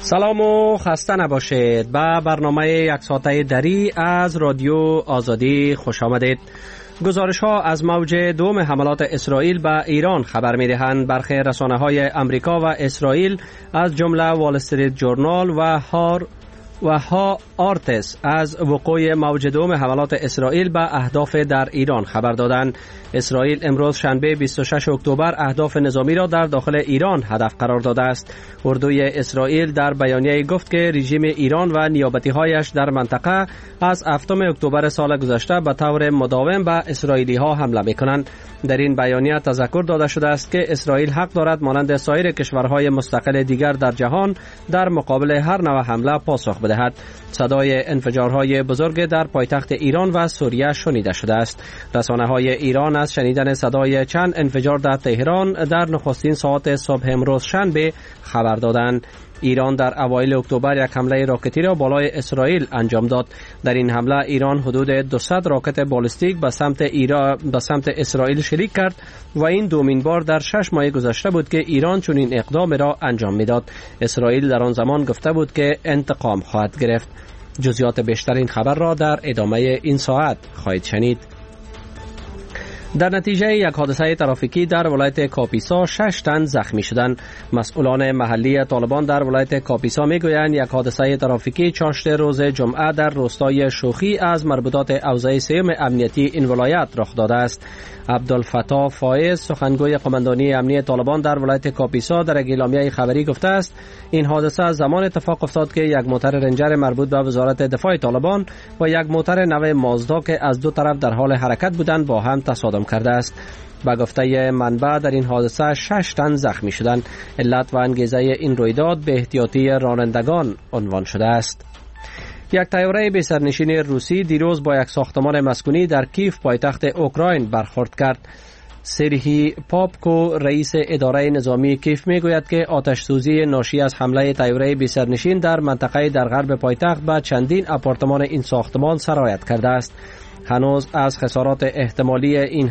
سلام و خسته نباشید. به برنامه یک ساعته دری از رادیو آزادی خوش آمدید. گزارش ها از موج دوم حملات اسرائیل به ایران خبر می دهند. برخی رسانه های امریکا و اسرائیل از جمله وال استریت جورنال و ها آرتس از وقوع موج دوم حملات اسرائیل به اهداف در ایران خبر دادند. اسرائیل امروز شنبه 26 اکتبر اهداف نظامی را در داخل ایران هدف قرار داده است. اردوی اسرائیل در بیانیه گفت که رژیم ایران و نیابتی‌هایش در منطقه از 7 اکتبر سال گذشته به طور مداوم به اسرائیلی‌ها حمله می‌کنند. در این بیانیه تذکر داده شده است که اسرائیل حق دارد مانند سایر کشورهای مستقل دیگر در جهان در مقابل هر نوع حمله پاسخ بدهد. صدای انفجارهای بزرگ در پایتخت ایران و سوریه شنیده شده است. رسانه‌های ایران از شنیدن صدای چند انفجار در تهران در نخستین ساعات صبح امروز شنبه خبر دادند. ایران در اوایل اکتبر یک حمله راکتی را بالای اسرائیل انجام داد. در این حمله ایران حدود 200 راکت بالستیک به سمت اسرائیل شلیک کرد و این دومین بار در 6 ماه گذشته بود که ایران چنین اقدام را انجام میداد. اسرائیل در آن زمان گفته بود که انتقام خواهد گرفت. جزئیات بیشتر این خبر را در ادامه این ساعت خواهید شنید. در نتیجه یک حادثه ترافیکی در ولایت کاپیسا 6 تن زخمی شدند. مسئولان محلی طالبان در ولایت کاپیسا میگویند یک حادثه ترافیکی چاشت روز جمعه در روستای شوخی از مربوطات اوضاع سیوم امنیتی این ولایت رخ داده است. عبدالفتاح فایز سخنگوی قماندانی امنیتی طالبان در ولایت کاپیسا در اعلامیه خبری گفته است این حادثه زمان اتفاق افتاد که یک موتر رنجر مربوط به وزارت دفاع طالبان و یک موتر نو مازدا که از دو طرف در حال حرکت بودند با هم تصادم کرده است. به گفته منبع در این حادثه 6 تن زخمی شدند. علت و انگیزه این رویداد به احتیاطی رانندگان عنوان شده است. یک طیاره بی سرنشین روسی دیروز با یک ساختمان مسکونی در کیف پایتخت اوکراین برخورد کرد. سرهی پاپکو رئیس اداره نظامی کیف میگوید که آتش سوزی ناشی از حمله طیاره بی سرنشین در منطقه در غرب پایتخت به چندین آپارتمان این ساختمان سرایت کرده است. هنوز از خسارات احتمالی این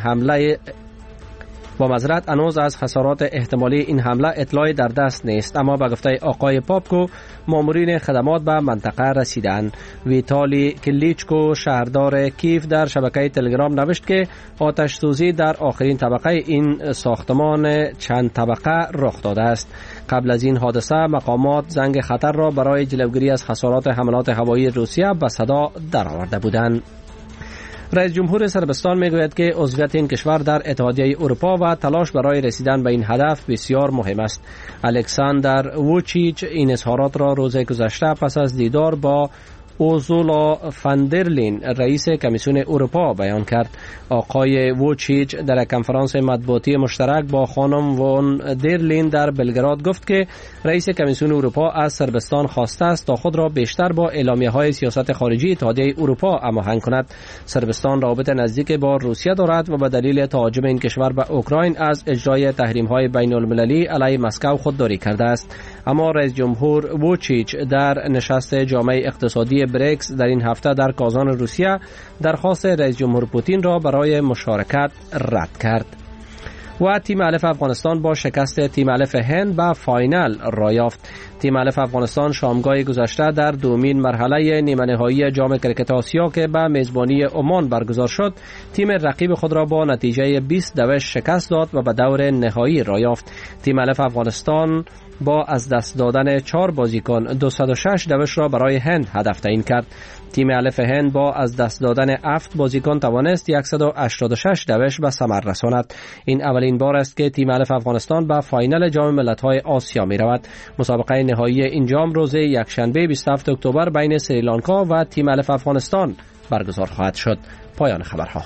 حمله اطلاعی در دست نیست، اما به گفته آقای پاپکو مامورین خدمات به منطقه رسیدند. ویتالی کلیچکو شهردار کیف در شبکه تلگرام نوشت که آتش سوزی در آخرین طبقه این ساختمان چند طبقه رخ داده است. قبل از این حادثه مقامات زنگ خطر را برای جلوگیری از خسارات حملات هوایی روسیه به صدا درآورده بودند. رئیس جمهور صربستان میگوید که عضویت این کشور در اتحادیه اروپا و تلاش برای رسیدن به این هدف بسیار مهم است. الکساندر ووچیچ این اظهارات را روز گذشته پس از دیدار با اوزولا فاندرلین رئیس کمیسیون اروپا بیان کرد. آقای ووچیچ در کنفرانس مطبوعاتی مشترک با خانم وان درلین در بلگراد گفت که رئیس کمیسیون اروپا از صربستان خواسته است تا خود را بیشتر با اعلامیه‌های سیاست خارجی اتحادیه اروپا هماهنگ کند. صربستان رابطه نزدیک با روسیه دارد و به دلیل تهاجم این کشور به اوکراین از اجرای تحریم‌های بین‌المللی علیه مسکو خودداری کرده است. اما رئیس جمهور ووچیچ در نشست جامعه اقتصادی بریکس در این هفته در کازان روسیه درخواست رئیس جمهور پوتین را برای مشارکت رد کرد. و تیم الف افغانستان با شکست تیم الف هند به فاینال را یافت. تیم الف افغانستان شامگاه گذشته در دومین مرحله نیمه نهایی جام کرکت آسیا که به میزبانی عمان برگزار شد تیم رقیب خود را با نتیجه 20-2 شکست داد و به دور نهایی را یافت. تیم الف افغانستان با از دست دادن 4 بازیکن 206 دوش را برای هند هدف تعیین کرد. تیم الف هند با از دست دادن 7 بازیکن توانست 186 دوش به ثمر رساند. این اولین بار است که تیم الف افغانستان به فاینال جام ملت‌های آسیا می رود. مسابقه نهایی این جام روز یکشنبه 27 اکتبر بین سریلانکا و تیم الف افغانستان برگزار خواهد شد. پایان خبرها.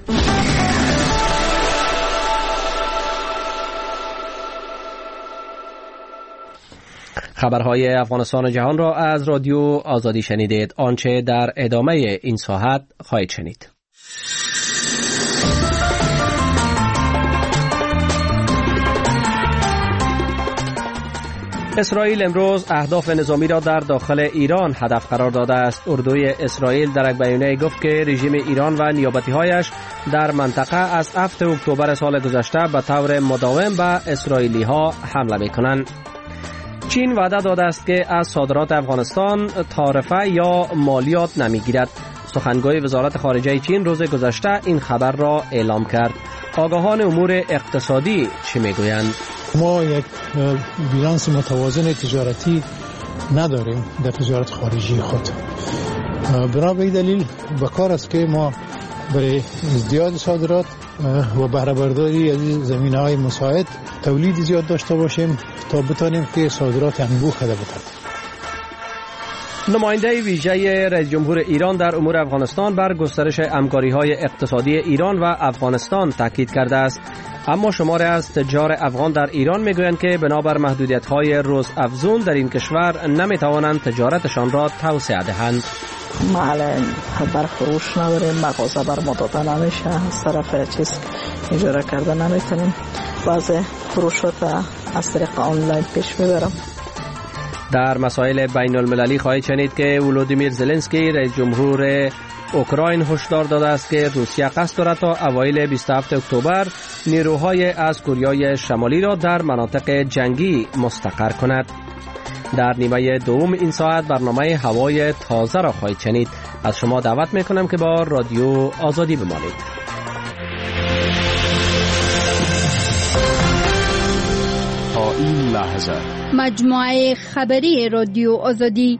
خبرهای افغانستان و جهان را از رادیو آزادی شنیدید. آنچه در ادامه این ساعت خواهید شنید. اسرائیل امروز اهداف نظامی را در داخل ایران هدف قرار داده است. اردوی اسرائیل در یک بیانیه گفت که رژیم ایران و نیابتی‌هایش در منطقه از 7 اکتبر سال گذشته به طور مداوم به اسرائیلی‌ها حمله می‌کنند. چین وعده داده است که از صادرات افغانستان تعرفه یا مالیات نمیگیرد. سخنگوی وزارت خارجه چین روز گذشته این خبر را اعلام کرد. آگاهان امور اقتصادی چه میگویند؟ ما یک بیلانس متوازن تجارتی نداریم در تجارت خارجی خود. بنا به این دلیل بکار است که ما برای ازدیاد صادرات و بهره برداری از زمینه‌های مساعد تولید زیاد داشته باشیم تا بتانیم که صادرات انبوه خدا بکنیم. نماینده ویژه رئیس جمهور ایران در امور افغانستان بر گسترش همکاری‌های اقتصادی ایران و افغانستان تاکید کرده است. اما شماری از تجار افغان در ایران میگویند که بنابر محدودیت‌های روز افزون در این کشور نمیتوانند تجارتشان را توسعه دهند. محل بر فروش نداریم، مغازه بر ما داده نمیشه، از طرف چیز اجاره کرده نمیتونیم، بعض فروشات از طریق آنلاین پیش میبرم. در مسائل بین المللی خواهید شنید که ولودیمیر زلنسکی رئیس جمهور اوکراین هشدار داده است که روسیه قصد دارد تا اوایل 27 اکتبر نیروهای از کوریای شمالی را در مناطق جنگی مستقر کند. در نیمه دوم این ساعت برنامه هوای تازه را خواهید شنید. از شما دعوت میکنم که با رادیو آزادی بمانید. تا این لحظه مجموعه خبری رادیو آزادی.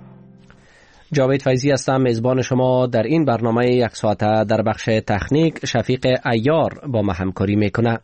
جاوید فیضی هستم، میزبان شما در این برنامه یک ساعته. در بخش تکنیک شفیق عیار با ما همکاری میکنه.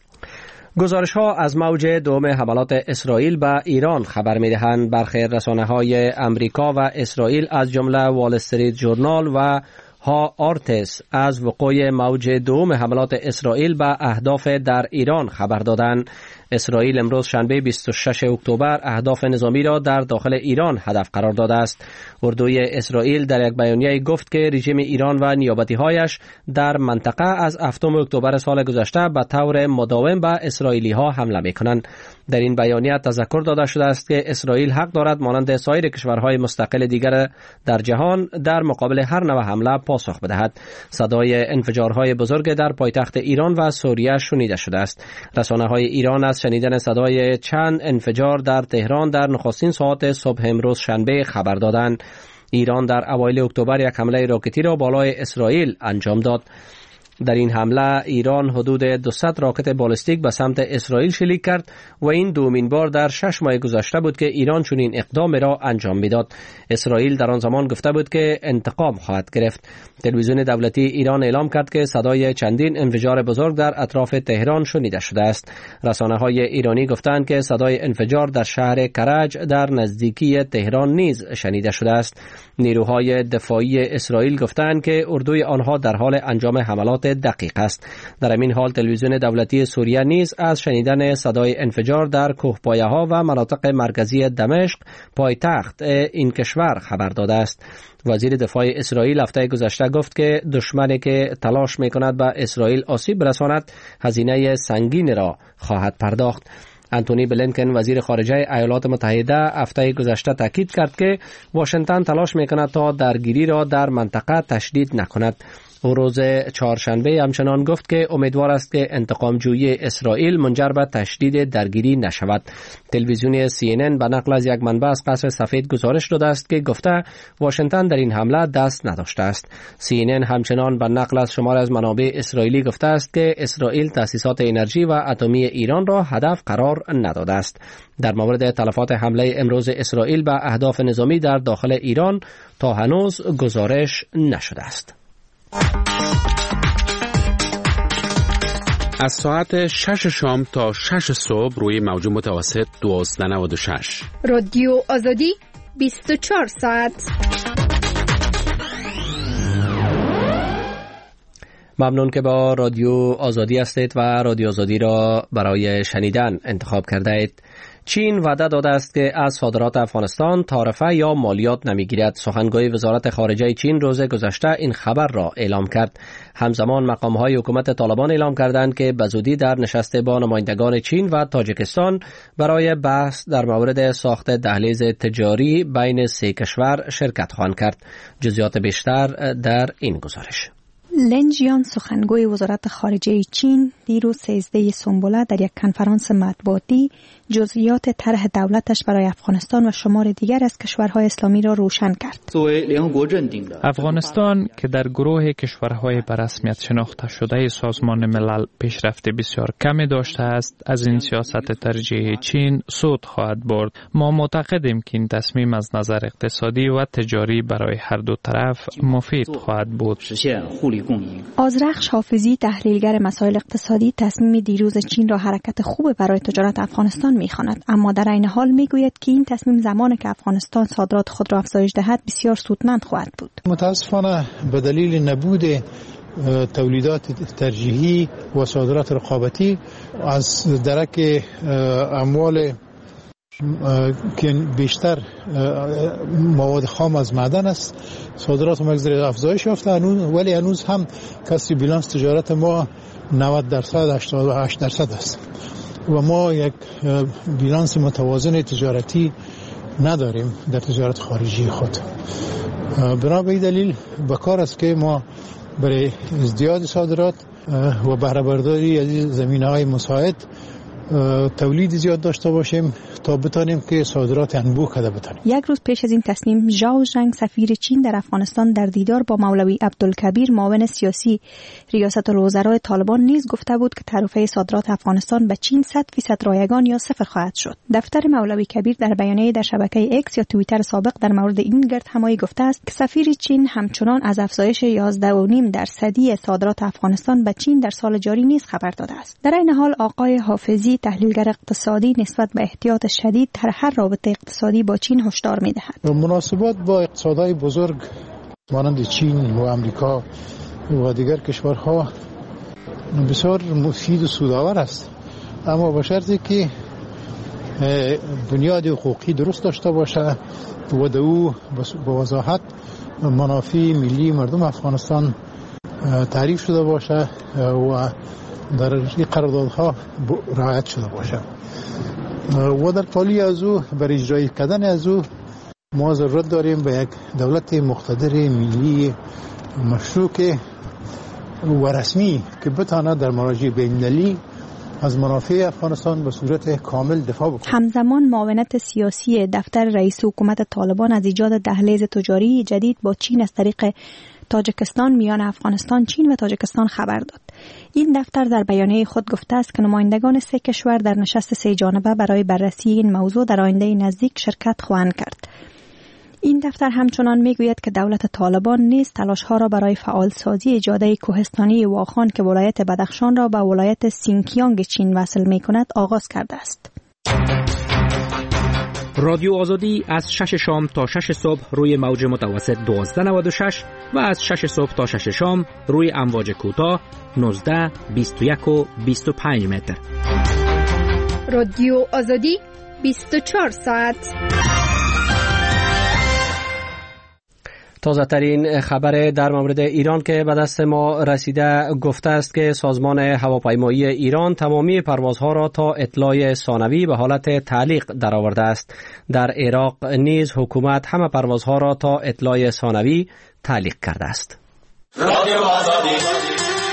گزارش ها از موج دوم حملات اسرائیل به ایران خبر میدهند. برخی رسانه های امریکا و اسرائیل از جمله وال استریت ژورنال و ها آرتس از وقوع موج دوم حملات اسرائیل به اهداف در ایران خبر دادند. اسرائیل امروز شنبه 26 اکتبر اهداف نظامی را در داخل ایران هدف قرار داده است. اردوی اسرائیل در یک بیانیه گفت که رژیم ایران و نیابتی‌هایش در منطقه از 7 اکتبر سال گذشته به طور مداوم به اسرائیلی‌ها حمله می‌کنند. در این بیانیه تذکر داده شده است که اسرائیل حق دارد مانند سایر کشورهای مستقل دیگر در جهان در مقابل هر نوع حمله پاسخ بدهد. صدای انفجارهای بزرگ در پایتخت ایران و سوریه شنیده شده است. رسانه‌های ایران از شنیدن صدای چند انفجار در تهران در نخستین ساعات صبح امروز شنبه خبر دادند. ایران در اوایل اکتبر یک حمله راکتی را بالای اسرائیل انجام داد. در این حمله ایران حدود 200 راکت بالستیک به سمت اسرائیل شلیک کرد و این دومین بار در 6 ماه گذشته بود که ایران چنین اقدام را انجام میداد. اسرائیل در آن زمان گفته بود که انتقام خواهد گرفت. تلویزیون دولتی ایران اعلام کرد که صدای چندین انفجار بزرگ در اطراف تهران شنیده شده است. رسانه‌های ایرانی گفتند که صدای انفجار در شهر کرج در نزدیکی تهران نیز شنیده شده است. نیروهای دفاعی اسرائیل گفتند که اردوی آنها در حال انجام حملات دقیق است. در همین حال تلویزیون دولتی سوریه نیز از شنیدن صدای انفجار در کوهپایه‌ها و مناطق مرکزی دمشق پایتخت این کشور خبر داده است. وزیر دفاع اسرائیل هفته گذشته گفت که دشمنی که تلاش می‌کند به اسرائیل آسیب برساند هزینه سنگین را خواهد پرداخت. انتونی بلینکن وزیر خارجه ایالات متحده هفته گذشته تاکید کرد که واشنگتن تلاش می‌کند تا درگیری را در منطقه تشدید نکند. او روز چهارشنبه همچنان گفت که امیدوار است که انتقام جویی اسرائیل منجر به تشدید درگیری نشود. تلویزیون CNN به نقل از یک منبع از قصر سفید گزارش داده است که گفته واشنگتن در این حمله دست نداشته است. CNN همچنان به نقل از شمار از منابع اسرائیلی گفته است که اسرائیل تأسیسات انرژی و اتمی ایران را هدف قرار نداده است. در مورد تلفات حمله امروز اسرائیل به اهداف نظامی در داخل ایران تا هنوز گزارش نشده است. از ساعت 6 شام تا 6 صبح روی موج متوسط 1296 رادیو آزادی 24 ساعت. ممنون که با رادیو آزادی هستید و رادیو آزادی را برای شنیدن انتخاب کرده اید. چین وعده داده است که از صادرات افغانستان تعرفه یا مالیات نمیگیرد. سخنگوی وزارت خارجه چین روز گذشته این خبر را اعلام کرد. همزمان مقام‌های حکومت طالبان اعلام کردند که بزودی در نشست با نمایندگان چین و تاجیکستان برای بحث در مورد ساخت دهلیز تجاری بین سه کشور شرکت خواهند کرد. جزئیات بیشتر در این گزارش. لن جیان سخنگوی وزارت خارجه چین دیروز 13 سنبوله در یک کنفرانس مطبوعاتی جزئیات طرح دولتش برای افغانستان و شمار دیگر از کشورهای اسلامی را روشن کرد. افغانستان که در گروه کشورهای به رسمیت شناخته شده سازمان ملل پیشرفت بسیار کمی داشته است، از این سیاست ترجیحی چین سود خواهد برد. ما معتقدیم که این تصمیم از نظر اقتصادی و تجاری برای هر دو طرف مفید خواهد بود. آذرخش حافظی تحلیلگر مسائل اقتصادی تصمیم دیروز چین را حرکت خوب برای تجارت افغانستان می‌خواند، اما در عین حال میگوید که این تصمیم زمانی که افغانستان صادرات خود را افزایش دهد بسیار سودمند خواهد بود. متاسفانه به دلیل نبود تولیدات ترجیحی و صادرات رقابتی از درک اموال که بیشتر مواد خام از معدن است، صادرات مگذر افزایش یافته، ولی هنوز هم کسری بیلانس تجارت ما 90% 88% است و ما یک بیلانس متوازن تجارتی نداریم در تجارت خارجی خود. بنا به این دلیل بکار است که ما برای ازدیاد صادرات و بهره برداری از زمینه‌های مساعد تولید زیاد داشته باشیم تا بتانیم که صادرات انبوه کرده بتانیم. یک روز پیش از این تصمیم ژائو ژنگ سفیر چین در افغانستان در دیدار با مولوی عبدالکبیر معاون سیاسی ریاست الوزراء طالبان نیز گفته بود که تعرفه صادرات افغانستان به چین 100% رایگان یا صفر خواهد شد. دفتر مولوی کبیر در بیانیه در شبکه ایکس یا توییتر سابق در مورد این گردهمایی گفته است که سفیر چین همچنان از افزایش 11.5% صادرات افغانستان به چین در سال جاری نیز خبر داده است. در این حال آقای حافظی تحلیلگر اقتصادی نسبت به احتیاط شدید در هر رابطه اقتصادی با چین هشدار می‌دهد. مناسبات با اقتصادهای بزرگ مانند چین و آمریکا و دیگر کشورها بسیار مفید و سودآور است، اما با شرطی که بنیاد حقوقی درست داشته باشه و در او با وضاحت منافع ملی مردم افغانستان تعریف شده باشه و در این قراردادها رعایت شده باشه و در تالی از او برای اجرای کردن از او ما ضرورت داریم به یک دولت مقتدر ملی مشروع و رسمی که بتانه در مراجع بین‌المللی از منافع افغانستان به صورت کامل دفاع بکنه. همزمان معاونت سیاسی دفتر رئیس حکومت طالبان از ایجاد دهلیز تجاری جدید با چین از طریق تاجیکستان میان افغانستان، چین و تاجیکستان خبر داد. این دفتر در بیانیه خود گفته است که نمایندگان سه کشور در نشست سه جانبه برای بررسی این موضوع در آینده نزدیک شرکت خواهند کرد. این دفتر همچنان میگوید که دولت طالبان نیز تلاش‌ها را برای فعالسازی جاده کوهستانی واخان که ولایت بدخشان را به ولایت سینکیانگ چین وصل می‌کند آغاز کرده است. رادیو آزادی از 6 شام تا 6 صبح روی موج متوسط 1296 و از 6 صبح تا 6 شام روی امواج کوتاه 19، 21 و 25 متر. رادیو آزادی 24 ساعت. تازه ترین خبر در مورد ایران که به دست ما رسیده گفته است که سازمان هواپیمایی ایران تمامی پروازها را تا اطلاع ثانوی به حالت تعلیق درآورده است. در عراق نیز حکومت همه پروازها را تا اطلاع ثانوی تعلیق کرده است. رادیو آزادی.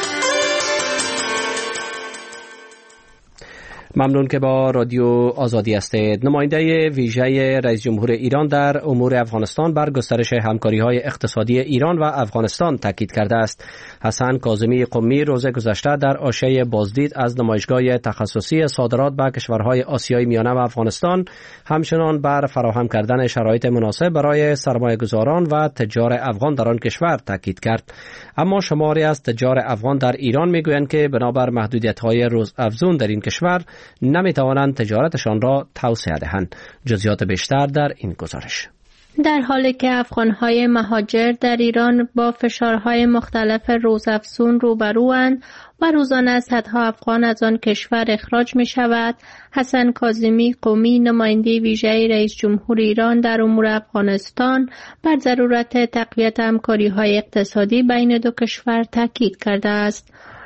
ممنون که با رادیو آزادی هستید. نماینده ویژه رئیس جمهور ایران در امور افغانستان بر گسترش همکاری‌های اقتصادی ایران و افغانستان تاکید کرده است. حسن کاظمی قمی روز گذشته در عرصه بازدید از نمایشگاه تخصصی صادرات به کشورهای آسیای میانه و افغانستان همچنان بر فراهم کردن شرایط مناسب برای سرمایه‌گذاران و تجار افغان در آن کشور تاکید کرد. اما شماری از تجار افغان در ایران میگویند که بنابر محدودیت‌های روزافزون در این کشور نمیتوانند تجارتشان را توسعه دهند. جزئیات بیشتر در این گزارش. در حالی که افغان‌های مهاجر در ایران با فشارهای مختلف روزافزون روبروند و روزانه صدها افغان از آن کشور اخراج می شود، حسن کاظمی قمی نماینده ویژه رئیس جمهور ایران در امور افغانستان بر ضرورت تقویت همکاری‌های اقتصادی بین دو کشور تاکید کرده است.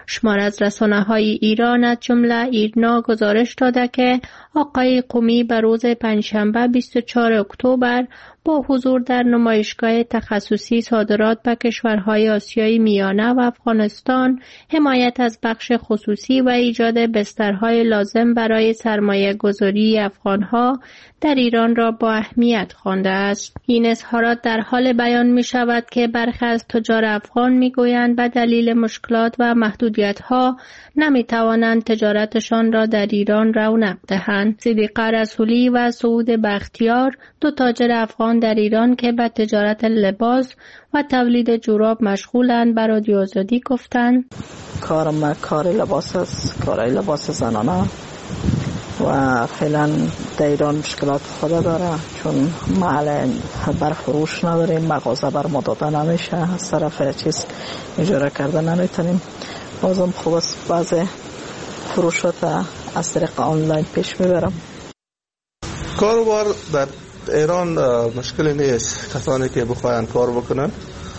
شمار از رسانه‌های ایران از جمله ایرنا گزارش داده که آقای قمی به روز پنجشنبه 24 اکتبر با حضور در نمایشگاه تخصصی صادرات به کشورهای آسیای میانه و افغانستان حمایت از بخش خصوصی و ایجاد بسترهای لازم برای سرمایه گذاری افغانها در ایران را با اهمیت خوانده است. این اظهارات در حال بیان می شود که برخی از تجار افغان می گویند به دلیل مشکلات و محدودیت‌ها نمی توانند تجارتشان را در ایران رونق دهند. صدیقه رسولی و سعود بختیار، دو تاجر افغان در ایران که به تجارت لباس و تولید جوراب مشغولند، به رادیو آزادی گفتند کارم کار لباس است، کارهای لباس زنانه و فعلا در ایران مشکلات خود داره چون محل برفروش نداریم، مغازه بر ما داده نمیشه، از طرف چیز اجاره کرده نمیتونیم. بازم خوب است بعضی فروشات از طریق آنلاین پیش میبرم. کاروبار در ایران مشکلی نیست، کسانی که بخواین کار بکنن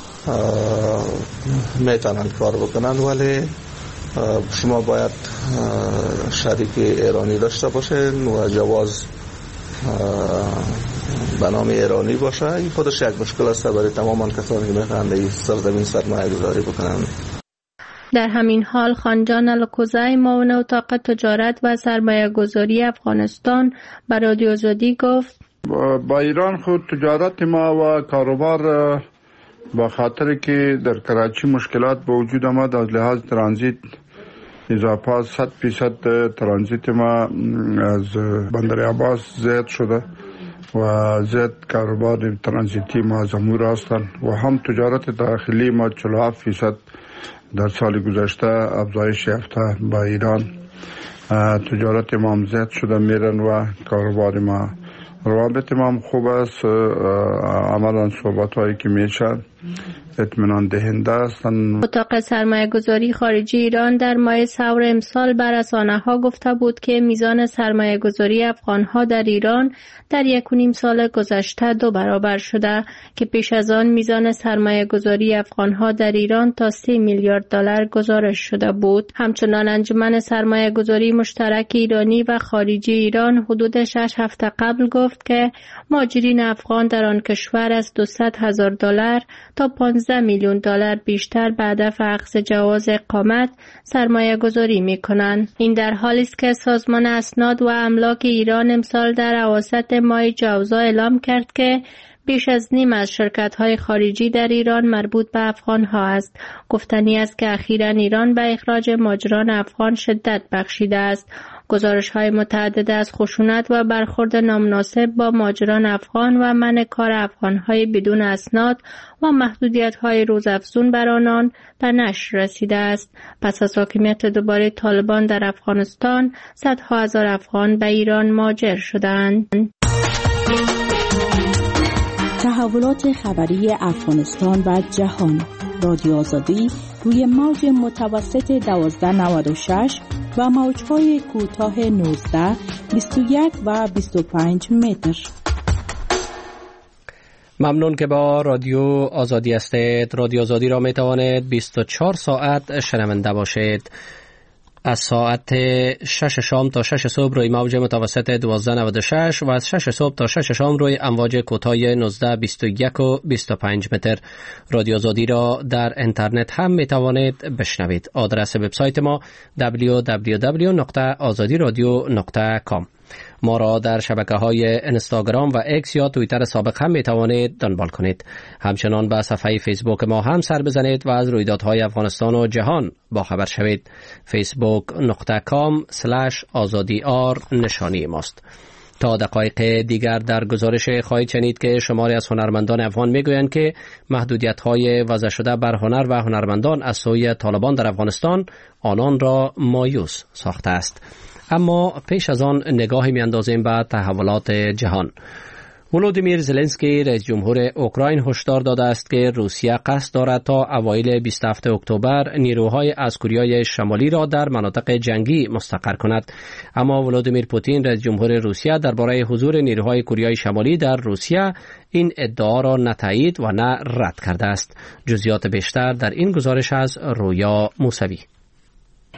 میتونن کار بکنن، ولی شما باید شریک ایرانی داشته باشین و جواز به نام ایرانی باشه. این خودش یک مشکل است برای تمام کسانی که میخواهند این سرزمین سرمایه گذاری بکنن. در همین حال خانجان الکوزی، معاون اتاق تجارت و سرمایه گذاری افغانستان، به رادیو آزادی گفت با ایران خود تجارت ما و کاروبار با خاطر که در کراچی مشکلات به وجود آمد از لحاظ ترانزیت اضافه 100% ترانزیت ما از بندر عباس زیاد شده و زیاد کاروبار ترانزیتی ما از امور هستند و هم تجارت داخلی ما 47% در سال گذشته افزایش یافته. با ایران تجارت ما هم زیاد شده میرن و کاروبار ما روابط ما هم خوب است. عملا صحبت هایی که میشن اطمینان دهنده هستند. اتاق سرمایه گذاری خارجی ایران در ماه سور امسال بر رسانه ها گفته بود که میزان سرمایه گذاری افغان ها در ایران در 1.5 سال گذشته 2 برابر شده که پیش از آن میزان سرمایه گذاری افغان ها در ایران تا 3 میلیارد دلار گزارش شده بود. همچنان انجمن سرمایه گذاری مشترک ایرانی و خارجی ایران حدود 6 هفته قبل گفت که مهاجرین افغان در آن کشور از 200,000 دلار تا 15 میلیون دلار بیشتر به هدف اخذ جواز اقامت سرمایه گذاری می کنند. این در حالی است که سازمان اسناد و املاک ایران امسال در اواسط ماه جوزا اعلام کرد که بیش از نیم از شرکت‌های خارجی در ایران مربوط به افغان‌ها است. گفتنی است که اخیراً ایران به اخراج مهاجران افغان شدت بخشیده است. گزارش‌های متعدد از خشونت و برخورد نامناسب با مهاجران افغان و منع کار افغان‌های بدون اسناد و محدودیت‌های روزافزون بر آنان به نشر رسیده است. پس از حاکمیت دوباره طالبان در افغانستان، صدها هزار افغان به ایران مهاجر شدند. تحولات خبری افغانستان و جهان. رادیو آزادی روی موج متوسط 1296 و موج‌های کوتاه 19، 21 و 25 متر. ممنون که با رادیو آزادی هستید. رادیو آزادی را می توانید 24 ساعت شنونده باشید. از ساعت 6 شام تا 6 صبح روی موج متوسط 1296 و از 6 صبح تا 6 شام روی امواج کوتاه 19، 21 و 25 متر. رادیو آزادی را در اینترنت هم می توانید بشنوید. آدرس وبسایت ما www.azadiradio.com. ما را در شبکه‌های اینستاگرام و ایکس یا توییتر سابق هم می توانید دنبال کنید. همچنان به صفحه فیسبوک ما هم سر بزنید و از رویدادهای افغانستان و جهان با خبر شوید. facebook.com/azadiar نشانی ماست. تا دقایق دیگر در گزارش خواهید شنید که شماری از هنرمندان افغان میگویند که محدودیت‌های وضع شده بر هنر و هنرمندان از سوی طالبان در افغانستان آنان را مایوس ساخته است. اما پیش از آن نگاهی می‌اندازیم به تحولات جهان. ولودیمیر زلنسکی رئیس جمهور اوکراین هشدار داده است که روسیه قصد دارد تا اوایل 27 اکتبر نیروهای از کره شمالی را در مناطق جنگی مستقر کند. اما ولودیمیر پوتین رئیس جمهور روسیه درباره حضور نیروهای کره شمالی در روسیه این ادعا را نه تایید و نه رد کرده است. جزئیات بیشتر در این گزارش از رویا موسوی.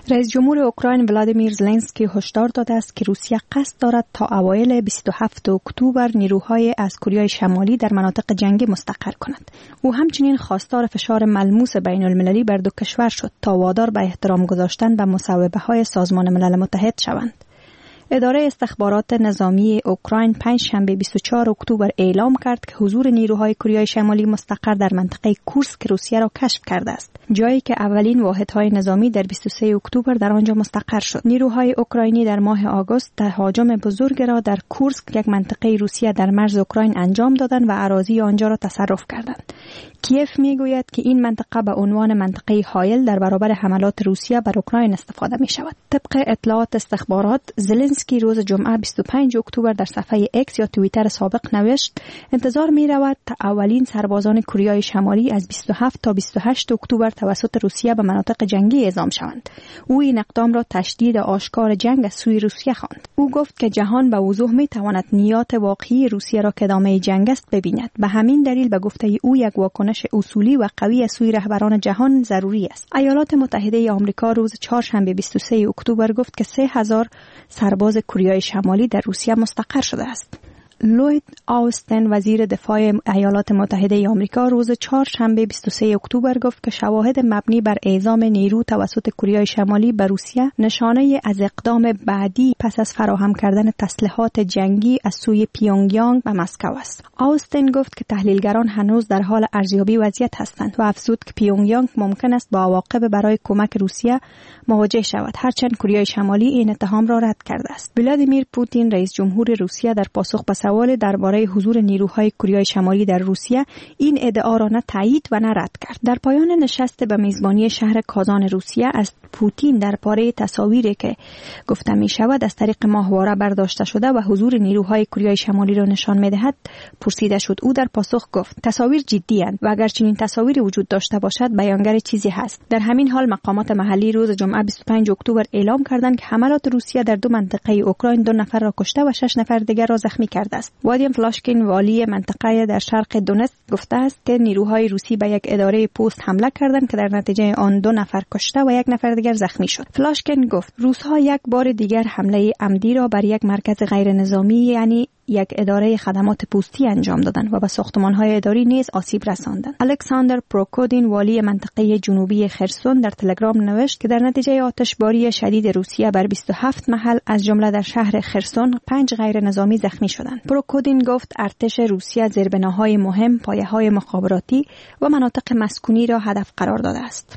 رئیس جمهور اوکراین ولادیمیر زلنسکی هشدار داده است که روسیه قصد دارد تا اوایل 27 اکتبر نیروهای از کره شمالی در مناطق جنگی مستقر کند. او همچنین خواستار فشار ملموس بین المللی بر دو کشور شد تا وادار به احترام گذاشتن به مصوبه‌های سازمان ملل متحد شوند. اداره استخبارات نظامی اوکراین پنجشنبه 24 اکتبر اعلام کرد که حضور نیروهای کره شمالی مستقر در منطقه کورسک روسیه را کشف کرده است، جایی که اولین واحدهای نظامی در 23 اکتبر در آنجا مستقر شد. نیروهای اوکراینی در ماه آگوست تهاجم بزرگ را در کورسک، یک منطقه روسیه در مرز اوکراین، انجام دادند و اراضی آنجا را تصرف کردند. کیف میگوید که این منطقه به عنوان منطقه حائل در برابر حملات روسیه بر اوکراین استفاده می شود. طبق اطلاعات استخبارات، زلنسکی روز جمعه 25 اکتبر در صفحه اکس یا توییتر سابق نوشت انتظار می رود تا اولین سربازان کره شمالی از 27 تا 28 اکتبر توسط روسیه به مناطق جنگی اعزام شوند. او این اقدام را تشدید آشکار جنگ از سوی روسیه خواند. او گفت که جهان به وضوح می تواند نیات واقعی روسیه را که ادامه جنگ است ببیند. به همین دلیل به گفته او یک واکنش اصولی و قوی از سوی رهبران جهان ضروری است. ایالات متحده آمریکا روز چهارشنبه 23 اکتبر گفت که 3000 سرباز کره شمالی در روسیه مستقر شده است. لوید آوستن وزیر دفاع ایالات متحده آمریکا روز چهارشنبه 23 اکتبر گفت که شواهد مبنی بر اعزام نیرو توسط کره شمالی به روسیه نشانه از اقدام بعدی پس از فراهم کردن تسلیحات جنگی از سوی پیونگیانگ به مسکو است. آوستن گفت که تحلیلگران هنوز در حال ارزیابی وضعیت هستند و افزود که پیونگیانگ ممکن است با عواقب برای کمک روسیه مواجه شود، هرچند کره شمالی این اتهام را رد کرده است. ولادیمیر پوتین رئیس جمهور روسیه در پاسخ به سوال درباره حضور نیروهای کره شمالی در روسیه این ادعا را نه تایید و نه رد کرد. در پایان نشست به میزبانی شهر کازان روسیه از پوتین درباره تصاویری که گفته می شود از طریق ماهواره برداشته شده و حضور نیروهای کره شمالی را نشان می دهد پرسیده شد. او در پاسخ گفت تصاویر جدی اند و اگر چنین تصاویری وجود داشته باشد بیانگر چیزی هست. در همین حال مقامات محلی روز جمعه 25 اکتبر اعلام کردند که حملات روسیه در دو منطقه اوکراین 2 نفر را کشته و 6 نفر دیگر را زخمی کرده است. وادیم فلاشکین والی منطقه در شرق دونتسک گفته است که نیروهای روسی به یک اداره پست حمله کردند که در نتیجه آن 2 نفر کشته و 1 نفر دیگر زخمی شد. فلاشکین گفت روس‌ها یک بار دیگر حمله عمدی را بر یک مرکز غیر نظامی یعنی یک اداره خدمات پستی انجام دادند و به ساختمان‌های اداری نیز آسیب رساندند. الکساندر پروکودین والی منطقه جنوبی خرسون در تلگرام نوشت که در نتیجه آتشباری شدید روسیه بر 27 محل از جمله در شهر خرسون 5 غیر نظامی زخمی شدند. پروکودین گفت ارتش روسیه زیربناهای مهم، پایه‌های مخابراتی و مناطق مسکونی را هدف قرار داده است.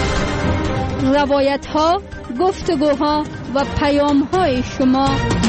روایت‌ها، گفتگوها و پیام‌های شما.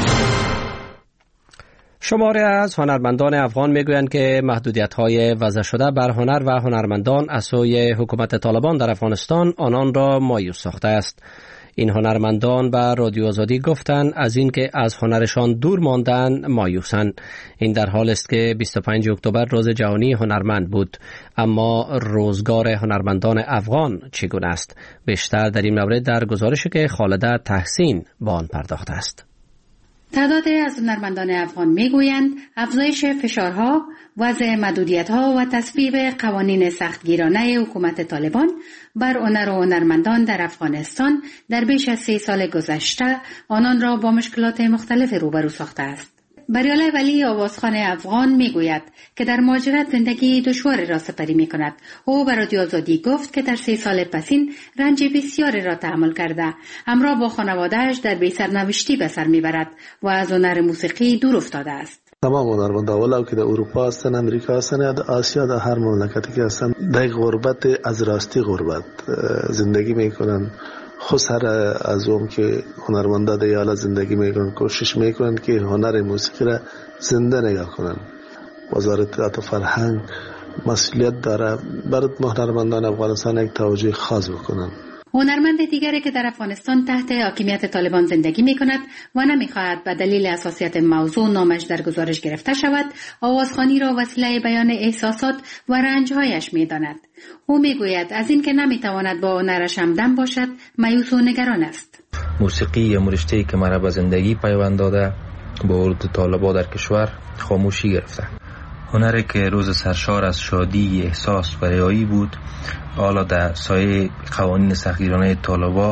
شماره از هنرمندان افغان میگویند که محدودیت‌های وضع شده بر هنر و هنرمندان از سوی حکومت طالبان در افغانستان آنان را مایوس ساخته است. این هنرمندان به رادیو آزادی گفتند از اینکه از هنرشان دور ماندن مایوسند. این در حال است که 25 اکتبر روز جهانی هنرمند بود، اما روزگار هنرمندان افغان چگونه است؟ بیشتر در این مورد در گزارشی که خالده تحسین با آن پرداخته است. تعدادی از هنرمندان افغان میگویند افزایش فشارها، وضع محدودیت‌ها و تصویب قوانین سختگیرانه حکومت طالبان بر هنر و هنرمندان در افغانستان در بیش از 3 سال گذشته آنان را با مشکلات مختلف روبرو ساخته است. بریاله ولی آوازخوان افغان میگوید که در مهاجرت زندگی دشواری را سپری میکند. او به رادیو آزادی گفت که در 3 سال پسین رنج بسیاری را تحمل کرده، همراه با خانواده‌اش در بی سرنوشتی به سر میبرد و از هنر موسیقی دور افتاده است. تمام هنرمندان ولو که در اروپا هستن، امریکا هستن یا در آسیا، در هر مملکتی که هستن در غربت از راستی غربت زندگی میکنن. خسر از اون که هنرمندا در حال زندگی میکنن کوشش میکنن که هنر موسیقی را زنده نگاه کنن. وزارت فرهنگ مسئولیت داره برای هنرمندان افغانستان یک توجه خاص بکنن. هنرمند دیگری که در افغانستان تحت حاکمیت طالبان زندگی میکند و نمیخواهد به دلیل حساسیت موضوع نامش در گزارش گرفته شود، آوازخوانی را وسیله بیان احساسات و رنجهایش میداند. او میگوید از این که نمیتواند با هنرش همدم باشد مایوس و نگران است. موسیقی رشته‌ای که مرا به زندگی پیوند داده با ورود طالبان در کشور خاموشی گرفته. هنری که روز سرشار از شادی، احساس و ریایی بود، حالا در سایه قوانین سختگیرانه طالبان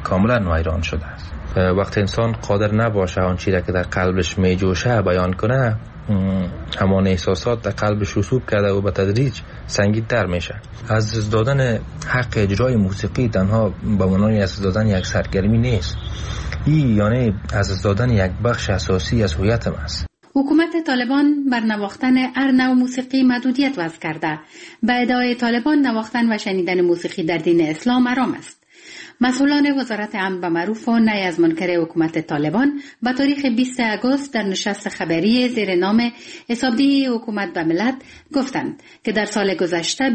کاملا ویران شده است. وقتی انسان قادر نباشه آن چیزی که در قلبش می جوشه بیان کنه، همان احساسات در قلبش رسوب کرده و به تدریج سنگین‌تر میشه. از دادن حق اجرای موسیقی تنها به معنای از دادن یک سرگرمی نیست، این یعنی از دادن یک بخش اساسی از هویت ما است. حکومت طالبان بر نواختن هر نوع موسیقی محدودیت وضع کرده. به ادعای طالبان نواختن و شنیدن موسیقی در دین اسلام حرام است. مسئولان وزارت امر و معروف و نهی از منکر حکومت طالبان به تاریخ 20 آگوست در نشست خبری زیر نام حسابدهی حکومت به ملت گفتند که در سال گذشته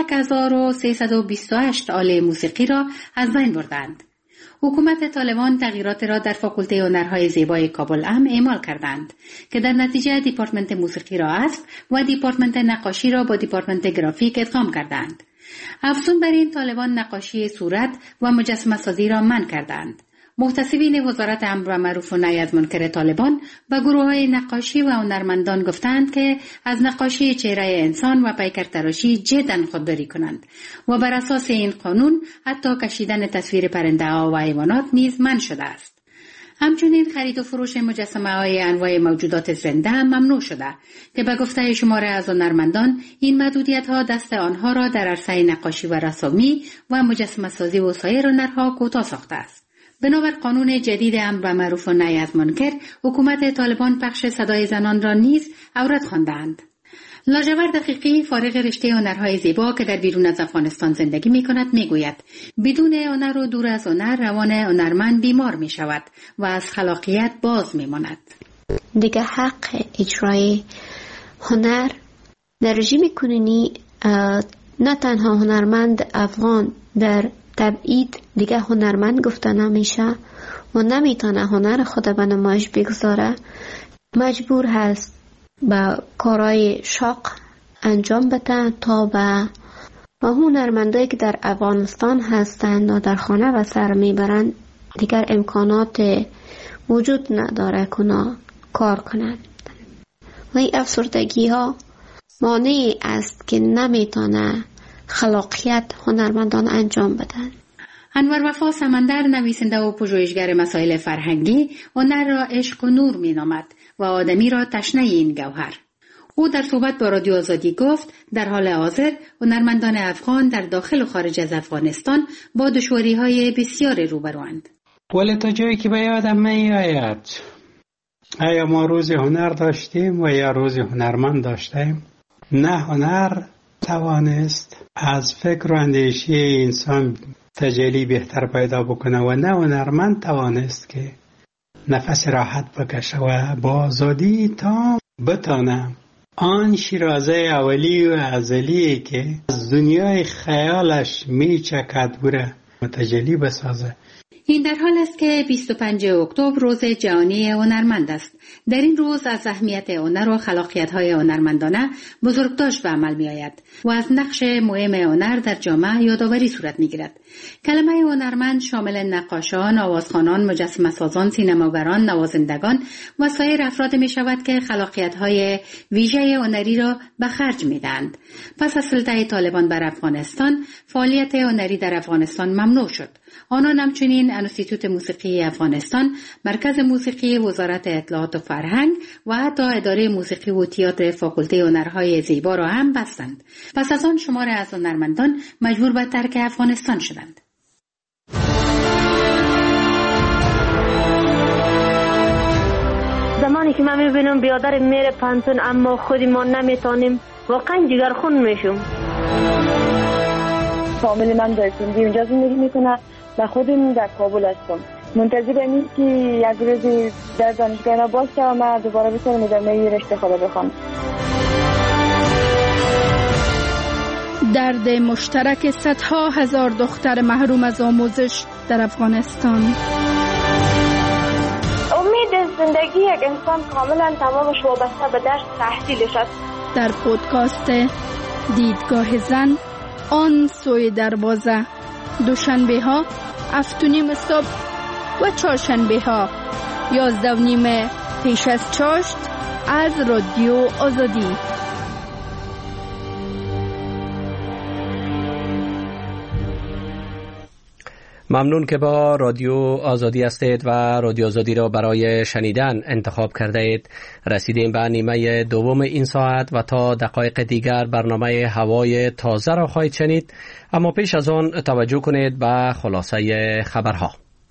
21328 آله موسیقی را از بین بردند. حکومت طالبان تغییرات را در فاکولته هنرهای زیبای کابل هم اعمال کردند که در نتیجه دیپارتمنت موسیقی را حذف و دیپارتمنت نقاشی را با دیپارتمنت گرافیک ادغام کردند. افزون بر این، طالبان نقاشی صورت و مجسمه سازی را منع کردند. محتسبین وزارت امر و معروف و نهی از منکر طالبان به گروه‌های نقاشی و هنرمندان گفتند که از نقاشی چهره انسان و پیکر تراشی جداً خودداری کنند و بر اساس این قانون حتی کشیدن تصویر پرنده‌ها و حیوانات نیز منع شده است. همچنین خرید و فروش مجسمه‌های انواع موجودات زنده هم ممنوع شده که به گفته شماره از هنرمندان این محدودیت‌ها دست آنها را در عرصه نقاشی و رسامی و مجسمه سازی و سایر هنرها کوتاه ساخته است. بنابر قانون جدید امر و معروف و نهی از منکر، حکومت طالبان پخش صدای زنان را نیز عورت خواندند. لاجورد دقیقی، فارغ رشته هنرهای زیبا که در بیرون از افغانستان زندگی می کند، می گوید بدون هنر و دور از هنر روان هنرمند بیمار می شود و از خلاقیت باز می ماند. دیگه حق اجرای هنر در رژیم کنونی نه تنها هنرمند افغان در تبعید دیگه هنرمند گفته نمیشه و نمیتونه هنر خود به نمایش بگذاره، مجبور هست با کارهای شاق انجام بده تا به هنرمندایی که در افغانستان هستند و در خانه و سر میبرند دیگر امکانات وجود نداره که کار کنند و این افسردگی ها مانعی است که نمیتونه خلاقیت هنرمندان انجام بدن. انور وفا سمندر، نویسنده و پژوهشگر مسائل فرهنگی، هنر را عشق و نور می‌نامد و آدمی را تشنه این گوهر. او در صحبت با رادیو آزادی گفت در حال حاضر هنرمندان افغان در داخل و خارج از افغانستان با دشواری‌های بسیار روبروند. ولی تا جایی که به یادم می‌آید، آیا ما روز هنر داشتیم و یا روز هنرمند داشتیم؟ نه هنر توانست از فکر و اندیشه انسان تجلی بهتر پیدا بکنه و نه هنرمند توانست که نفس راحت بکشه و با آزادی تا بتانه آن شیرازه اولی و ازلی که از دنیای خیالش میچکد بره متجلی بسازه. این در حال است که 25 اکتبر روز جهانی هنرمند است. در این روز از اهمیت هنر و خلاقیت‌های هنرمندانه بزرگداشت به عمل می‌آید و از نقش مهم هنر در جامعه یادآوری صورت می‌گیرد. کلمه هنرمند شامل نقاشان، آوازخوانان، مجسمه‌سازان، سینماگران، نوازندگان و سایر افراد می‌شود که خلاقیت‌های ویژه هنری را به خرج می‌دهند. پس از سلطه طالبان بر افغانستان، فعالیت هنری در افغانستان ممنوع شد. آنان همچنین انستیتوت موسیقی افغانستان، مرکز موسیقی وزارت اطلاعات و فرهنگ و حتی اداره موسیقی و تئاتر فاکولته هنرهای زیبا را هم بستند. پس از آن شمار از هنرمندان مجبور به ترک افغانستان شدند. زمانی که من میبینم بیادر میره پانتون اما خودی ما نمیتونیم، واقعا جگرخون میشم. فامیل من در سندی اونجا زندگی میکنه و خودم در کابل هستم. منتظرم که یک روزی در دانشگاه باشه و من دوباره بتونم ادامه رشته خود بخوام. درد مشترک صدها هزار دختر محروم از آموزش در افغانستان. امید زندگی یک انسان کاملا تمامش وابسته به درس تحصیلش است. در پودکاست دیدگاه زن، آن سوی دروازه، دوشنبه ها 7:30 صبح و چهارشنبه ها 11:30 پیش از چاشت از رادیو آزادی. ممنون که با رادیو آزادی هستید و رادیو آزادی را برای شنیدن انتخاب کرده اید. رسیدیم به نیمه دوم این ساعت و تا دقایق دیگر برنامه هوای تازه را خواهید شنید، اما پیش از آن توجه کنید به خلاصه خبرها.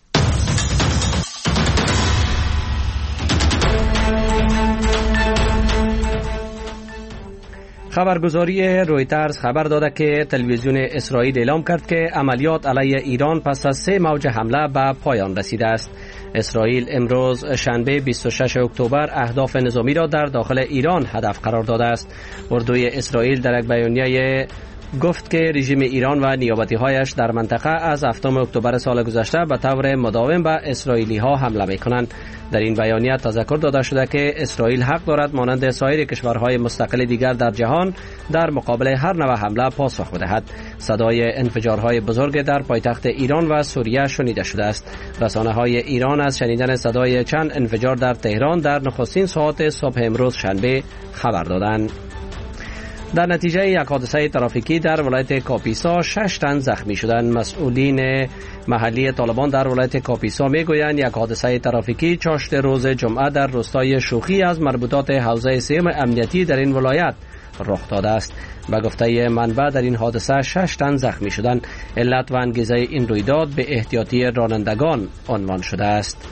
خبرگزاری رویترز خبر داده که تلویزیون اسرائیل اعلام کرد که عملیات علیه ایران پس از 3 موج حمله به پایان رسیده است. اسرائیل امروز شنبه 26 اکتبر اهداف نظامی را در داخل ایران هدف قرار داده است. اردوی اسرائیل در یک بیانیه گفت که رژیم ایران و نیابتی‌هایش در منطقه از 7 اکتبر سال گذشته به طور مداوم به اسرائیلی‌ها حمله می‌کنند. در این بیانیه تذکر داده شده که اسرائیل حق دارد مانند سایر کشورهای مستقل دیگر در جهان در مقابل هر نوع حمله پاسخ بدهد. صدای انفجارهای بزرگ در پایتخت ایران و سوریه شنیده شده است. رسانه‌های ایران از شنیدن صدای چند انفجار در تهران در نخستین ساعات صبح امروز شنبه خبر دادند. در نتیجه یک حادثه ترافیکی در ولایت کاپیسا 6 تن زخمی شدند. مسئولین محلی طالبان در ولایت کاپیسا میگویند یک حادثه ترافیکی چاشت روز جمعه در روستای شوخی از مربوطات حوزه 3 امنیتی در این ولایت رخ داده است. به گفته منبع در این حادثه 6 تن زخمی شدند. علت و انگیزه این رویداد به احتیاطی رانندگان عنوان شده است.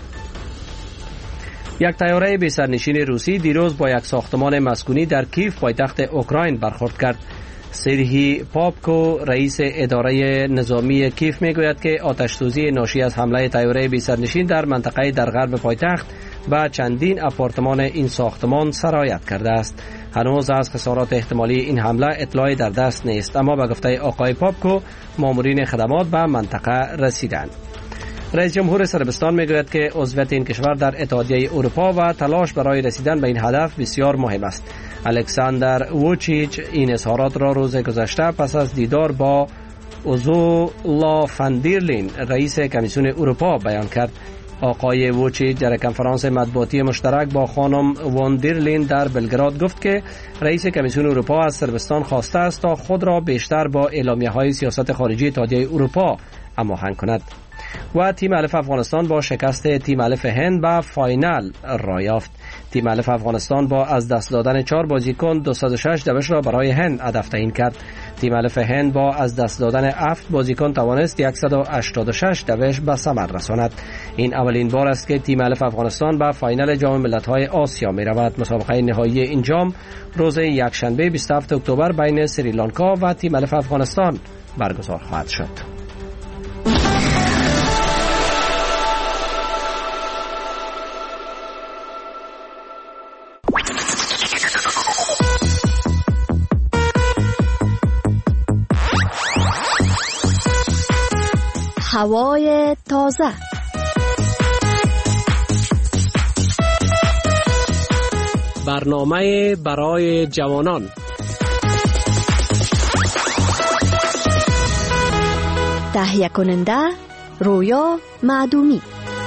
یک طیاره بی سرنشین روسی دیروز با یک ساختمان مسکونی در کیف پایتخت اوکراین برخورد کرد. سرهی پاپکو رئیس اداره نظامی کیف میگوید که آتش‌سوزی ناشی از حمله طیاره بی سرنشین در منطقه در غرب پایتخت به چندین آپارتمان این ساختمان سرایت کرده است. هنوز از خسارات احتمالی این حمله اطلاعی در دست نیست، اما به گفته آقای پاپکو مامورین خدمات به منطقه رسیدند. رئیس جمهور صربستان میگوید که عضویت این کشور در اتحادیه اروپا و تلاش برای رسیدن به این هدف بسیار مهم است. الکساندر ووچیچ این اظهارات را روز گذشته پس از دیدار با اوزولا فاندیرلین رئیس کمیسیون اروپا بیان کرد. آقای ووچیچ در کنفرانس مطبوعاتی مشترک با خانم واندیرلین در بلگراد گفت که رئیس کمیسیون اروپا از صربستان خواسته است تا خود را بیشتر با اعلامیه‌های سیاست خارجی اتحادیه اروپا هماهنگ کند. و تیم الف افغانستان با شکست تیم الف هند به فاینال را یافت. تیم الف افغانستان با از دست دادن 4 بازیکن 206 دوش را برای هند هدف تعیین کرد. تیم الف هند با از دست دادن 7 بازیکن توانست 186 دوش به ثمر رساند. این اولین بار است که تیم الف افغانستان به فاینال جام ملت‌های آسیا می رود. مسابقه نهایی این جام روز یکشنبه 27 اکتبر بین سریلانکا و تیم الف افغانستان برگزار خواهد شد. هوای تازه. برنامه برای جوانان. تهیه کننده رویا معدومی.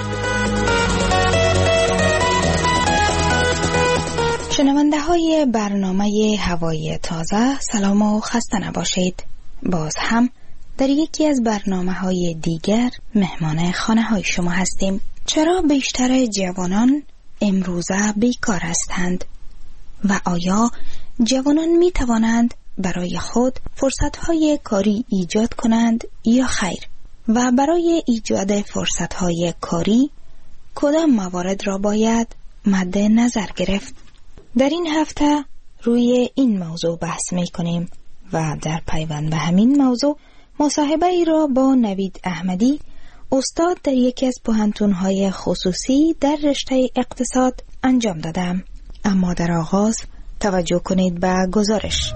شنونده های برنامه هوای تازه، سلام و خسته نباشید. باز هم در یکی از برنامه‌های دیگر مهمان خانه‌های شما هستیم. چرا بیشتر جوانان امروزه بیکار هستند و آیا جوانان می توانند برای خود فرصت‌های کاری ایجاد کنند یا خیر؟ و برای ایجاد فرصت‌های کاری کدام موارد را باید مد نظر گرفت؟ در این هفته روی این موضوع بحث می کنیم و در پیوند به همین موضوع مصاحبه ای را با نوید احمدی، استاد در یکی از پوهنتون‌های خصوصی در رشته اقتصاد انجام دادم. اما در آغاز توجه کنید به گزارش.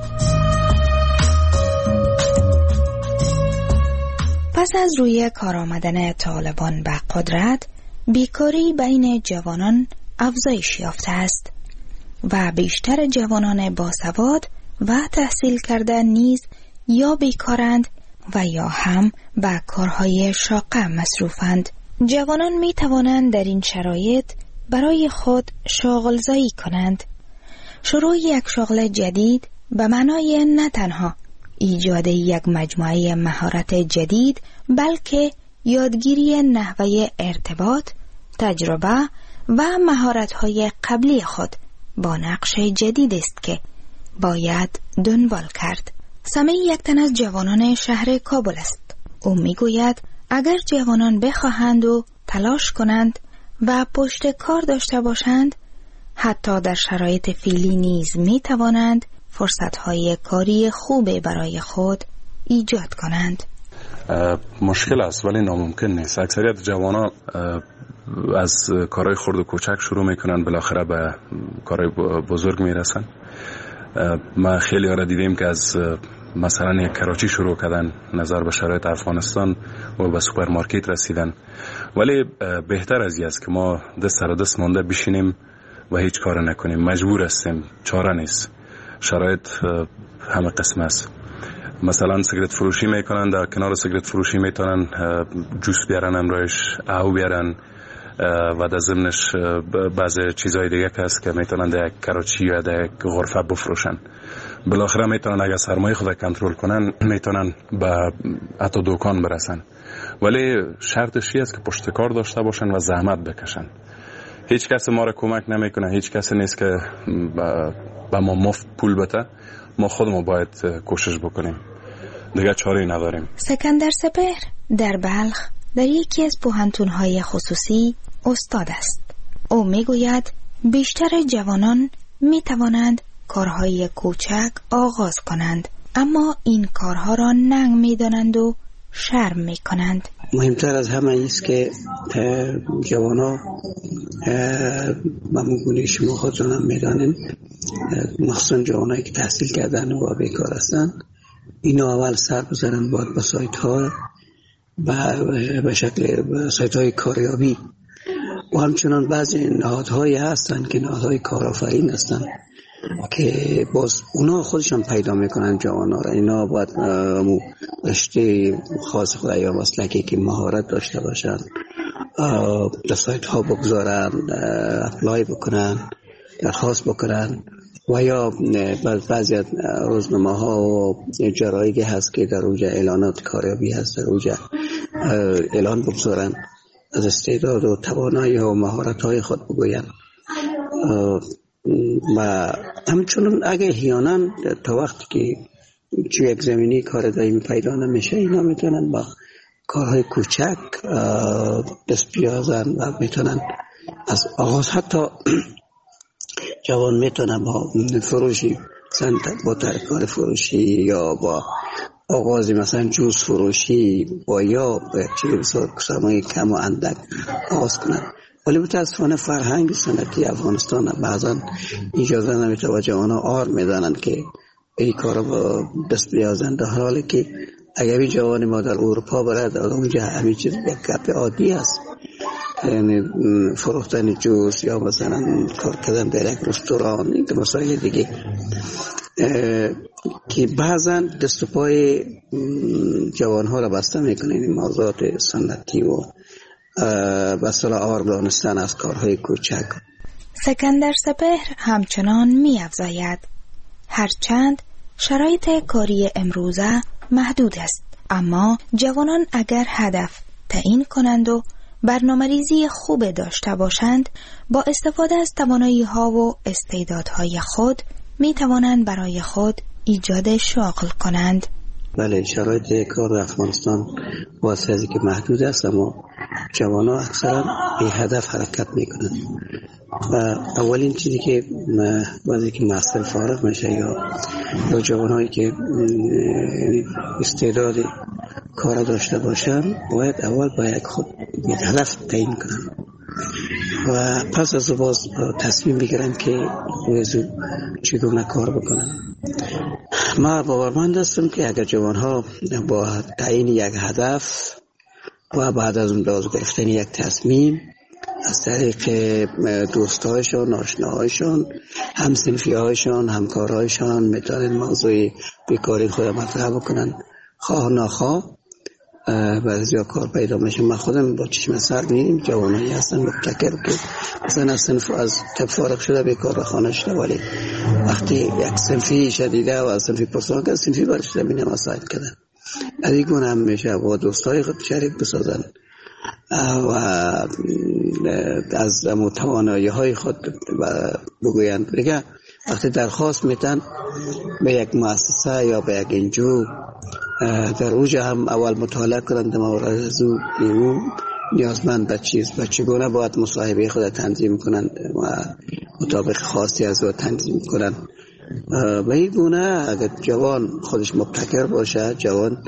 پس از روی کار آمدن طالبان به قدرت، بیکاری بین جوانان افزایش یافته است و بیشتر جوانان باسواد و تحصیل کرده نیز یا بیکارند و یا هم به کارهای شاقه مصروفند. جوانان می توانند در این شرایط برای خود شغل‌زایی کنند. شروع یک شغل جدید به معنای نه تنها ایجاد یک مجموعه مهارت جدید، بلکه یادگیری نحوه ارتباط، تجربه و مهارت‌های قبلی خود با نقش جدید است که باید دنبال کرد. سمی یک تن از جوانان شهر کابل است. او میگوید اگر جوانان بخواهند و تلاش کنند و پشت کار داشته باشند، حتی در شرایط فعلی نیز می توانند فرصت‌های کاری خوب برای خود ایجاد کنند. مشکل است ولی ناممکن نیست. اکثریت جوانان از کارهای خرد و کوچک شروع میکنن، بالاخره به کارهای بزرگ میرسن. ما خیلی را دیدیم که از مثلا یک کراچی شروع کردن، نظر به شرایط افغانستان و به سوپرمارکت رسیدن. ولی بهتر از این است که ما دست سر دست مانده بشینیم و هیچ کار نکنیم. مجبور هستیم، چاره نیست. شرایط همه قسم است. مثلا سیگرت فروشی میکنن، در کنار سیگرت فروشی میتونن جوس بیارن، امرایش او بیارن و در ضمنش بعضی چیزهای دیگه که هست که میتونن در یک کراچی یا در یک غرفه بفروشن. بالاخره میتونن اگر سرمایه خود کنترل کنن میتونن به حتی دکان برسن. ولی شرطش این است که پشت کار داشته باشن و زحمت بکشن. هیچ کس ما را کمک نمیکنه، هیچ کس نیست که به ما مفت پول بده. ما خودمون باید کوشش بکنیم، دیگه چاره نداریم. سکندر سپهر در بلخ در یکی از پوهنتون‌های خصوصی استاد است. او میگوید بیشتر جوانان میتوانند کارهای کوچک آغاز کنند، اما این کارها را ننگ میدانند و شرم میکنند. مهمتر از همه است که جوانا ممنون شما خودتون هم میدانین، مخصوصا جوانایی که تحصیل کردن و بیکار هستن، اینا اول سر بزنن باید با سایت ها به شکل سایت های کاریابی و همچنان بعضی نهادهایی هستن که نهادهای کارآفرین هستن که باز اونا خودشان پیدا میکنن جوانا را. اینا باید رشته خاص خود یا مسلکی که مهارت داشته باشن در سایت ها بگذارن، اپلای بکنن، درخواست بکنن و یا بعضی از روزنامه ها و جرایدی هست که در اوجه اعلانات کاریابی هست، در اوجه اعلان بگذارن، از استعداد و توانایی و مهارت های خود بگوین و همچنان اگه احیانا تا وقتی که توی یک زمینی کار دائمی پیدا نمیشه، اینا میتونن با کارهای کوچک دست بیازن و میتونن از آغاز، حتی جوان میتونن با فروشی با ترکار فروشی یا با آغازی مثلا جوس فروشی با یا به سرمایه کم و اندک آغاز کنن. ولی متاسفانه فرهنگ سنتی افغانستان بعضا اجازه نمیده و جوانا آر میدانن که این کار با دست بیازن، در حالی که اگر این جوانی ما در اروپا برد اونجا همین چیز یک گپ عادی است، یعنی فروختن جوس یا مثلا کار کردن در یک رستوران، این مسائل دیگه که بعضا دست و پای جوانها را بسته میکنه. این موضوعات سنتی و بسیار آور دانستن از کارهای کوچک. سکندر سپهر همچنان می افزاید هرچند شرایط کاری امروزه محدود است، اما جوانان اگر هدف تعیین کنند و برنامه‌ریزی خوب داشته باشند، با استفاده از توانایی ها و استعدادهای خود می توانند برای خود ایجاد شغل کنند. بله، شرایط کار در افغانستان واسه ازی که محدود است، اما جوانا اکثرا به هدف حرکت میکنند و اولین چیزی که وقتی که محصل فارغ میشه یا جوانایی که استعداد کار داشته باشن باید اول باید خود هدف تعیین کنن و پس از باز تصمیم بگیرن که چگونه کار بکنن. ما باورمند هستم که اگر جوانها با تعیین یک هدف و بعد از اون باز گرفتن یک تصمیم از طریق دوستایشان، آشناهایشان، همسنفیهایشان، همکارهایشان میتونن موضوع بیکاری خود مطرح بکنن، خواه ناخواه بعضی کار پیدا میشه. من خودم با چشم سر می‌بینم جوانایی هستن مبتکر که مثلا از صنف از تب فارغ شده بیکار خانه شده، ولی وقتی یک صنفی شدیده و از صنفی پرسان که صنفی برش زمینه مساعد کردن از این گونه هم میشه با دوستای خود شریک بسازن و از توانایی های خود بگویند. دیگه وقتی درخواست میتن به یک مؤسسه یا به یک انجو، در اوجه هم اول مطالعه کنند مورد از او نیازمند به چیز و چگونه باید مصاحبه خود تنظیم کنند و مطابق خاصی از او تنظیم کنند. به این گونه اگر جوان خودش مبتکر باشه، جوان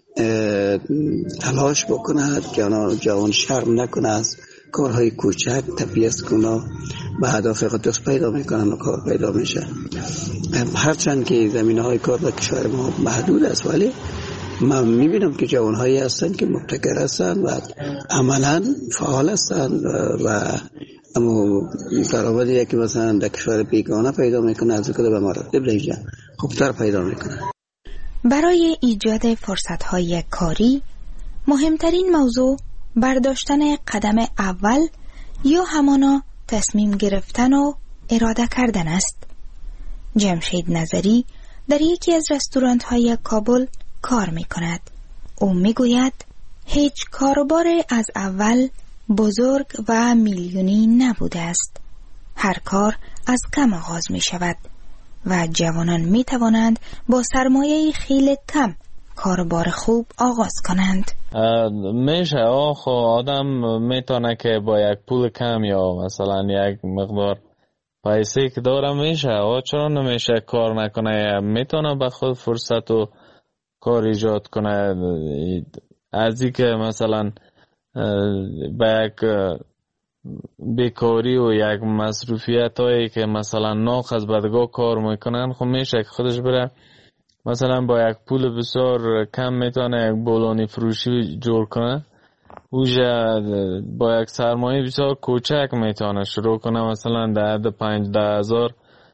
تلاش بکنه، جوان شرم نکنه، از کارهای کوچک تبعیض کنه، به هدف خود دست پیدا میکنن و کار پیدا میشه. هرچند که زمینه‌های کار در کشور ما محدود است، ولی من میبینم که جوانهایی هستن که مبتکر هستن و عملا فعال هستن و اما درآمدی که مثلا در کشور بیگانه پیدا میکنه از کده به مراتب دیگه خوبتر پیدا میکنه. برای ایجاد فرصت‌های کاری مهمترین موضوع برداشتن قدم اول یا همانا تصمیم گرفتن و اراده کردن است. جمشید نظری در یکی از رستوران‌های کابل کار می‌کند. او می‌گوید هیچ کاروبار از اول بزرگ و میلیونی نبوده است. هر کار از کم آغاز می‌شود و جوانان می‌توانند با سرمایه خیلی کم کاروبار خوب آغاز کنند. میشه آدم میتونه که با یک پول کم یا مثلا یک مقدار پیسه که داره میشه، چرا نمیشه کار نکنه؟ میتونه به خود فرصت و کار ایجاد کنه. از این که مثلا به یک بیکاری و یک مصروفیت هایی که مثلا ناقص بدگاه کار میکنن، خب میشه که خودش بره مثلا با یک پول بسیار کم میتونه یک بولانی فروشی جور کنه. اوجه با یک سرمایه بسیار کوچک میتونه شروع کنه، مثلا در 5-10,000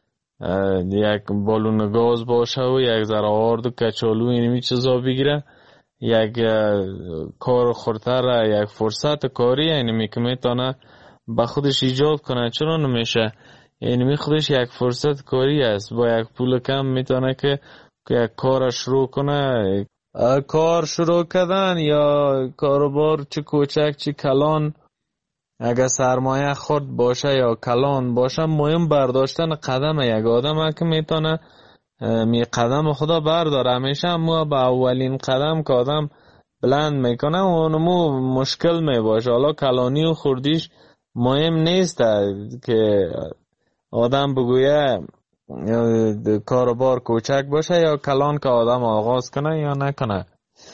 یک بالون گاز باشه و یک ذره آرد و کچالو اینمی چیزا بگیره، یک کار خورتر، یک فرصت کاری اینمی که میتونه با خودش ایجاد کنه. چرا نمیشه؟ اینمی خودش یک فرصت کاری است. با یک پول کم میتونه که یک کار شروع کنه. کار شروع کردن یا کاروبار چه کوچک چه کلان، اگر سرمایه خرد باشه یا کلان باشه، مهم برداشتن قدم یک آدم که میتونه می قدم خدا برداره. همیشه ما با اولین قدم که آدم بلند میکنه اونمو مشکل میباشه. حالا کلانی و خردیش مهم نیست که آدم بگویه کاروبار کوچک باشه یا کلان که آدم آغاز کنه یا نکنه.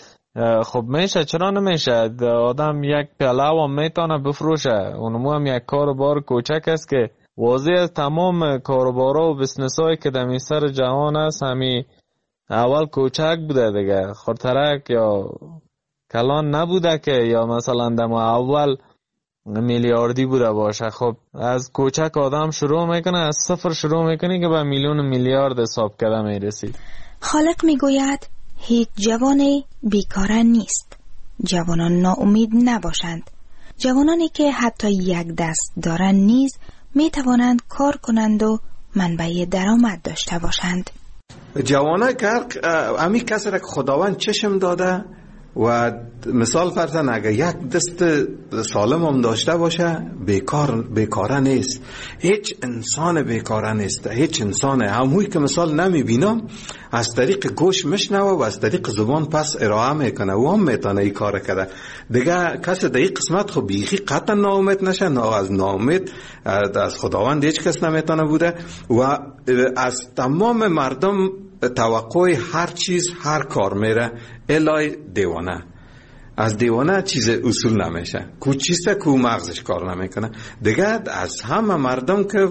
خب میشه، چرا نمیشه؟ آدم یک پیاله هم میتونه بفروشه. اونمو هم یک کاروبار کوچک است که واضح از تمام کاروبارا و بسنس هایی که در سر جهان است همی اول کوچک بوده دیگه، خورترک یا کلان نبوده که یا مثلا در اول میلیاردی بوده باشه. خب از کوچک آدم شروع میکنه، از صفر شروع میکنه که به میلیون میلیارد حساب کرده میرسید. خالق میگوید هیچ جوانی بیکاره نیست. جوانان ناامید نباشند. جوانانی که حتی یک دست دارند نیز میتوانند کار کنند و منبع درآمد داشته باشند. جوانای که امی کسی را که خداوند چشم داده و مثال فرضاً اگر یک دست سالم هم داشته باشه بیکاره نیست. هیچ انسان بیکاره نیست. هیچ انسان هموی که مثال نمیبینم از طریق گوش میشنوه و از طریق زبان پس ارائه میکنه و هم میتونه این کار کرده دیگه. کسی در این قسمت خب بیخی قطعا ناامید نشه. از ناامید از خداوند هیچ کس نمیتونه بوده و از تمام مردم توقع هر چیز هر کار میره الای دیوانه. از دیوانه چیز اصول نمیشه. کو چیسته کو مغزش کار نمیکنه دیگه. از همه مردم که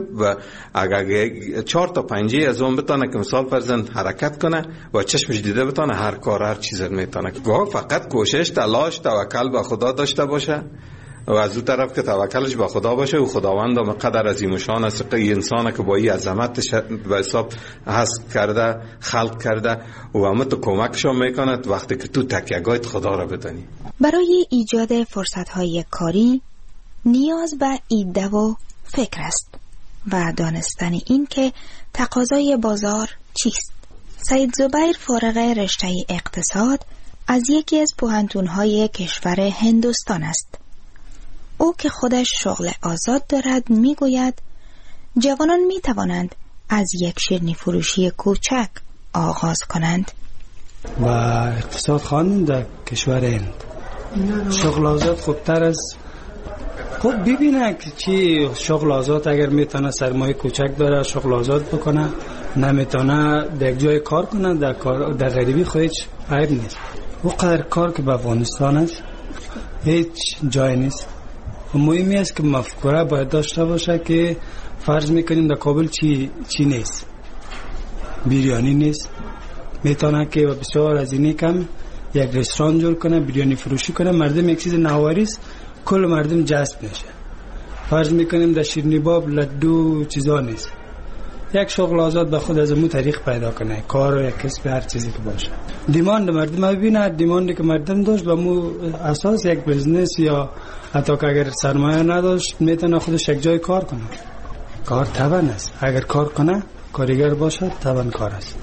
اگر 4 تا 5 از اون بتونه که مثال فرزند حرکت کنه و چشمش دیده بتونه هر کار هر چیز میتونه. فقط کوشش تلاش توکل به خدا داشته باشه و از اون طرف که توکلش به خدا باشه و خداوند هم قدر عظیم شان است که انسان که با این عظمتش به حساب هست کرده خلق کرده و همه تو کمکشو میکنه وقتی که تو تکیه‌گاهت خدا را بدانی. برای ایجاد فرصت‌های کاری نیاز به ایده و فکر است و دانستن این که تقاضای بازار چیست. سید زبیر فارغ رشته اقتصاد از یکی از پوهنتون‌های کشور هندوستان است. او که خودش شغل آزاد دارد میگوید جوانان می توانند از یک شیرینی فروشی کوچک آغاز کنند. و اقتصاد خواندن در کشور هند شغل آزاد خوبتر از خب ببینه که چی شغل آزاد اگر میتونه سرمایه کوچک داره شغل آزاد بکنه، نمیتونه در جای کار کنه در غریبی خودش عیب نیست. او قدر کار که به افغانستان است هیچ جای نیست. مهمی است که مفکوره باید داشته باشه که فرض میکنیم در کابل چی نیست، بیریانی نیست، میتونه که بسیار از اینی کم یک رستوران جور کنه، بیریانی فروشی کنه، مردم یک چیز نوآوریست کل مردم جذب میشه. فرض میکنیم در شیرینی باب لدو چیزا نیست، یک شغل آزاد به خود از امون طریق پیدا کنه، کار و یک کسب هر چیزی که باشه. دیماند مردم ببینه، دیماندی که مردم داشت به مو اساس یک بزنس یا حتی که اگر سرمایه نداشت میتونه خودش یک جای کار کنه. کار توان است، اگر کار کنه کارگر باشه توان کار است.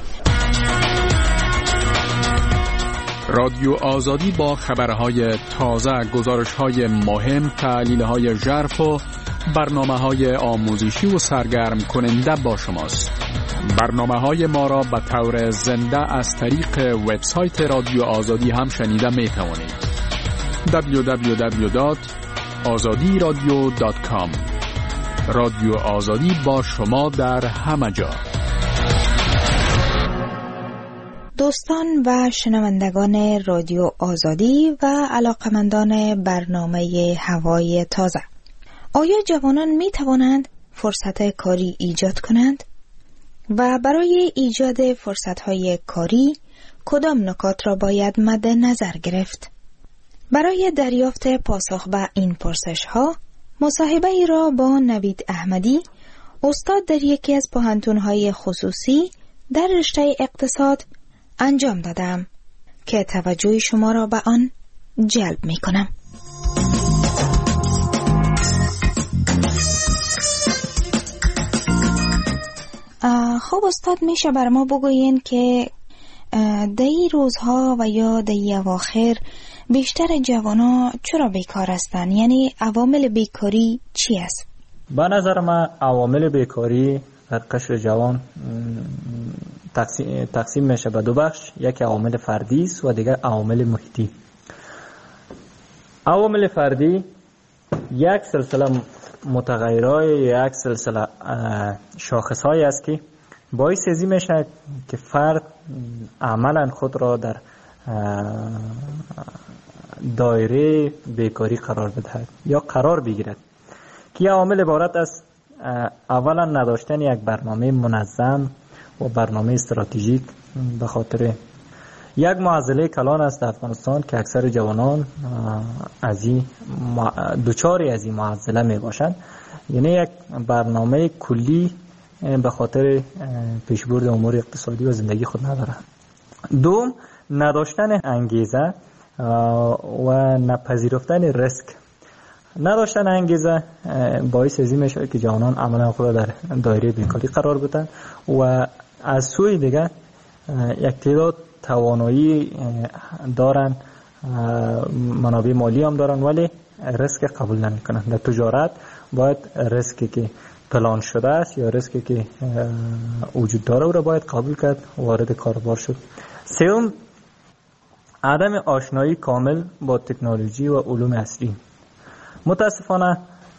رادیو آزادی با خبرهای تازه، گزارش‌های مهم، تحلیل‌های ژرف و برنامه‌های آموزشی و سرگرم کننده با شماست. برنامه‌های ما را به طور زنده از طریق وبسایت رادیو آزادی هم شنیده می‌توانید. www.azadiradio.com. رادیو آزادی با شما در همه جا. دوستان و شنوندگان رادیو آزادی و علاقمندان برنامه هوای تازه، آیا جوانان می توانند فرصت کاری ایجاد کنند؟ و برای ایجاد فرصت‌های کاری کدام نکات را باید مد نظر گرفت؟ برای دریافت پاسخ به این پرسش‌ها مصاحبه ای را با نوید احمدی، استاد در یکی از پوهنتون‌های خصوصی در رشته اقتصاد انجام دادم که توجه شما را به آن جلب می کنم. خب استاد، میشه بر ما بگوین که در این روزها و یا در این اواخر بیشتر جوانا چرا بیکار هستند؟ یعنی عوامل بیکاری چی است؟ به نظر من عوامل بیکاری در قشر جوان تقسیم میشه به دو بخش، یکی عوامل فردی است و دیگر عوامل محیطی. عوامل فردی یک سلسله متغیرهای، یک سلسله شاخصهایی است که باعث ازی میشه که فرد عملا خود را در دایره بیکاری قرار بدهد یا قرار بگیرد، که عوامل عبارت است اولا نداشتن یک برنامه منظم و برنامه استراتژیک. به خاطر یک معضله کلان است در افغانستان که اکثر جوانان دوچاری از این معضله می باشند، یعنی یک برنامه کلی به خاطر پیشبرد امور اقتصادی و زندگی خود ندارند. دوم، نداشتن انگیزه و نپذیرفتن ریسک. نداشتن انگیزه باعث ازی میشه که جوانان عملا خود در دایره بیکاری قرار بدن و از سوی دیگه یک تعداد توانایی دارن، منابع مالی هم دارن ولی ریسک قبول نمیکنن. در تجارت باید ریسکی که پلان شده است یا ریسکی که وجود داره او را باید قبول کرد، وارد کاروبار شد. سوم، عدم آشنایی کامل با تکنولوژی و علوم عصری. متاسفانه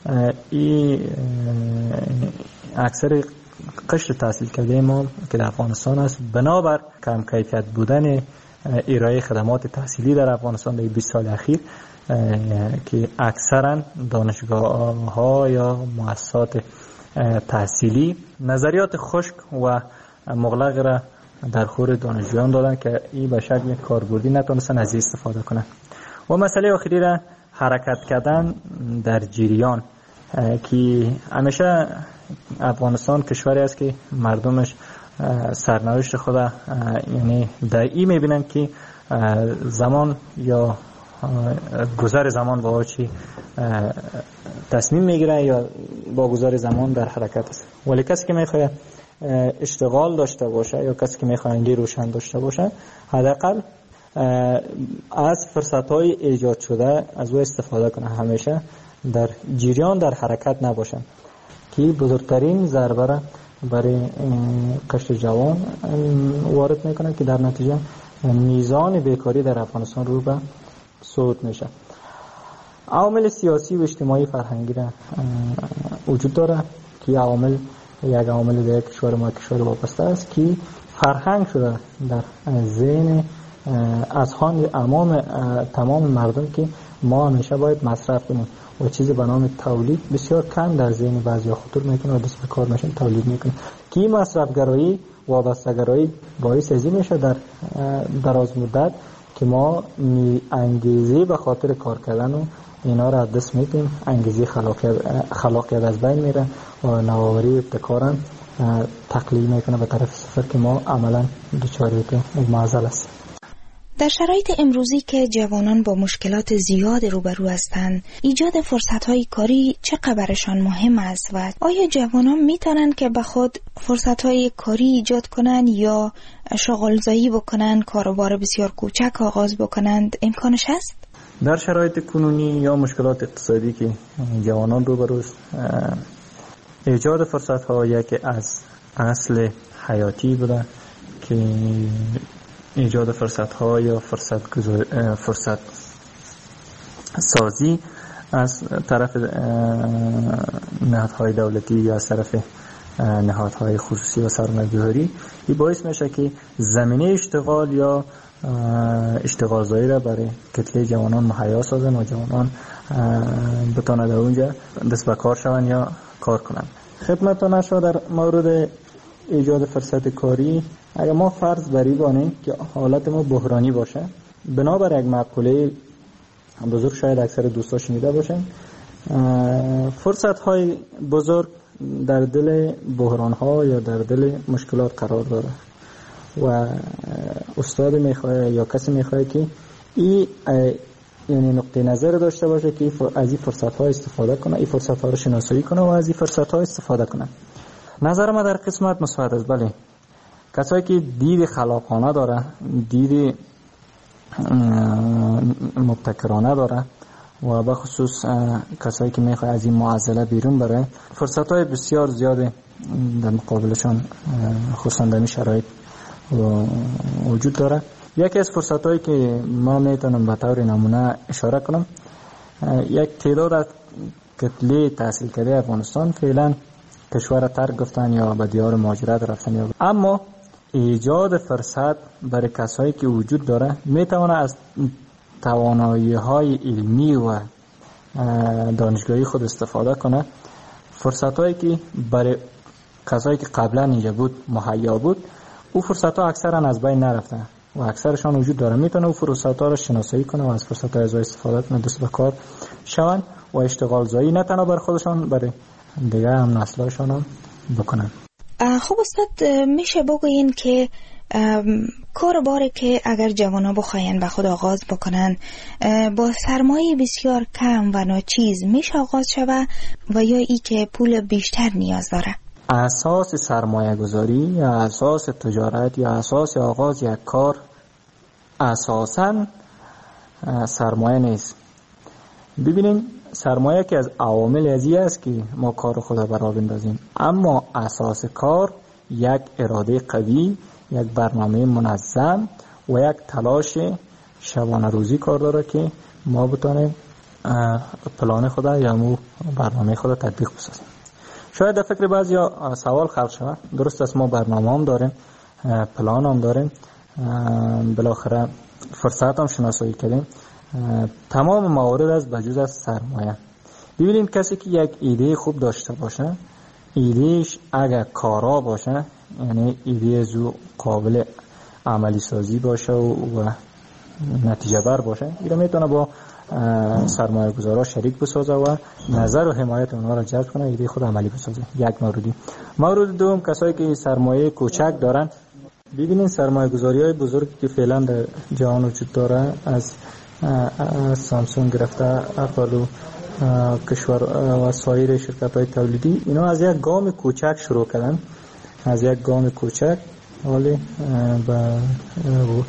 اکثر قشر تحصیل کرده ما که در افغانستان است، بنابر کم کیفیت بودن ارائه خدمات تحصیلی در افغانستان در 20 سال اخیر که اکثرا دانشگاه ها یا مؤسسات تحصیلی نظریات خشک و مغلق را در خور دانشجویان دادن که این به شکل کاربردی نتونستن از استفاده کنن. و مسئله آخری را حرکت کردن در جریان، که همیشه افغانستان کشوری است که مردمش سرنوشت خود یعنی در این میبینن که زمان یا گذر زمان با چی تصمیم میگیره یا با گذر زمان در حرکت است. ولی کسی که میخواد اشتغال داشته باشه یا کسی که میخواد انگی روشن داشته باشه، حداقل از فرصت‌های ایجاد شده از او استفاده کنه، همیشه در جریان در حرکت نباشن که بزرگترین ضربه را برای قشر جوان وارد میکنه که در نتیجه میزان بیکاری در افغانستان رو به صعود میشه. عوامل سیاسی و اجتماعی فرهنگی را وجود داره که یک عامل در کشور ما کشور وابسته است که فرهنگ شده در ذهن اذهان تمام مردم که ما همیشه باید مصرف کنیم و چیزی به نام تولید بسیار کم در ذهن بعضیا خطور میکنه و دست به کار میشن تولید میکنه که مصرفگرایی وابسته‌گرایی باعث ازی میشه در دراز مدت که ما انگیزه به خاطر کار کردن و اینا را دست میدیم، انگیزه خلاقیت از بین میره و نوآوری ابتکار تقلیل میکنه به طرف صفر که ما عملا دچار معضل است. در شرایط امروزی که جوانان با مشکلات زیاد روبرو هستند، ایجاد فرصت‌های کاری چه برشان مهم است و آیا جوانان میتونن که به خود فرصت‌های کاری ایجاد کنند یا شغل‌زایی بکنند، کاروبار بسیار کوچک آغاز بکنند؟ امکانش هست؟ در شرایط کنونی یا مشکلات اقتصادی که جوانان روبرو است، ایجاد فرصت‌ها یکی از اصل حیاتی بوده که ایجاد فرصت‌ها یا فرصت سازی از طرف نهادهای دولتی یا از طرف نهادهای خصوصی و سرمایه‌گذاری این باعث میشه که زمینه اشتغال یا اشتغال زایی را برای کتله جوانان مهیا سازن و جوانان بتوانند در اونجا دست به کار شوند یا کار کنند. خدمتتون شد در مورد ایجاد فرصت کاری، اگر ما فرض بری بانیم که حالت ما بحرانی باشه، بنابر یک مقوله بزرگ شاید اکثر دوستا شنیده باشن، فرصت های بزرگ در دل بحران ها یا در دل مشکلات قرار داره و استاد میخواه یا کسی میخواه که یعنی نقطه نظر داشته باشه که از این فرصت ها استفاده کنه، این فرصت ها رو شناسایی کنه و از این فرصت ها استفاده کنه. نظر ما در قسمت مثبت است. بله، کسایی که دید خلاقانه داره، دید مبتکرانه داره و به خصوص کسایی که میخواه از این معضله بیرون بره، فرصت های بسیار زیاده در مقابلشان خصوصا در این شرایط وجود داره. یکی از فرصت هایی که ما میتونم به طور نمونه اشاره کنم، یک تعداد از کتله تحصیل کرده افغانستان فعلا کشور ترک گفتن یا به دیار مهاجرت رفتن، اما ایجاد فرصت برای کسایی که وجود داره میتونه از توانایی‌های علمی و دانشگاهی خود استفاده کنه. فرصت‌هایی که برای کسایی که قبلا اینجا بود مهیا بود، او فرصت‌ها اکثرا از بین نرفته و اکثرشان وجود داره. میتونه او فرصت‌ها رو شناسایی کنه و از فرصت‌ها از استفاده کنه، دست به کار شون و اشتغال زایی نه تنها بر خودشان، برای دیگه هم نسل‌هاشان هم بکنن. خب استاد، میشه بگوین که کاروباری که اگر جوانا بخواین به خود آغاز بکنن با سرمایه بسیار کم و ناچیز میشه آغاز شود و یا ای که پول بیشتر نیاز داره؟ اساس سرمایه گذاری یا اساس تجارت یا اساس آغاز یک کار اساساً سرمایه نیست. ببینیم سرمایه که از عوامل ازی است که ما کار خود برا بندازیم، اما اساس کار یک اراده قوی، یک برنامه منظم و یک تلاش شبانه روزی کار داره که ما بتونیم پلان خود یا مو برنامه خود تطبیق بسازیم. شاید در فکر بعضی سوال خلق شود، درست است ما برنامه هم داریم، پلان هم داریم، بالاخره فرصت هم شناسایی کردیم، تمام موارد از بجز از سرمایه. ببینید کسی که یک ایده خوب داشته باشه، ایدهش اگر کارا باشه، یعنی ایده زو قابل عملی سازی باشه و نتیجه بر باشه، اینا میتونه با سرمایه گذارا شریک بسازه و نظر و حمایت اونها را جلب کنه، ایده خود عملی بسازه. یک موردی. مورد دوم، کسایی که سرمایه کوچک دارن، ببینید سرمایه گذاری های بزرگی که فعلا در جهان وجود داره، از سامسونگ گرفته اپل و کشور و سایر شرکت های تولیدی، اینا از یک گام کوچک شروع کردن، از یک گام کوچک، ولی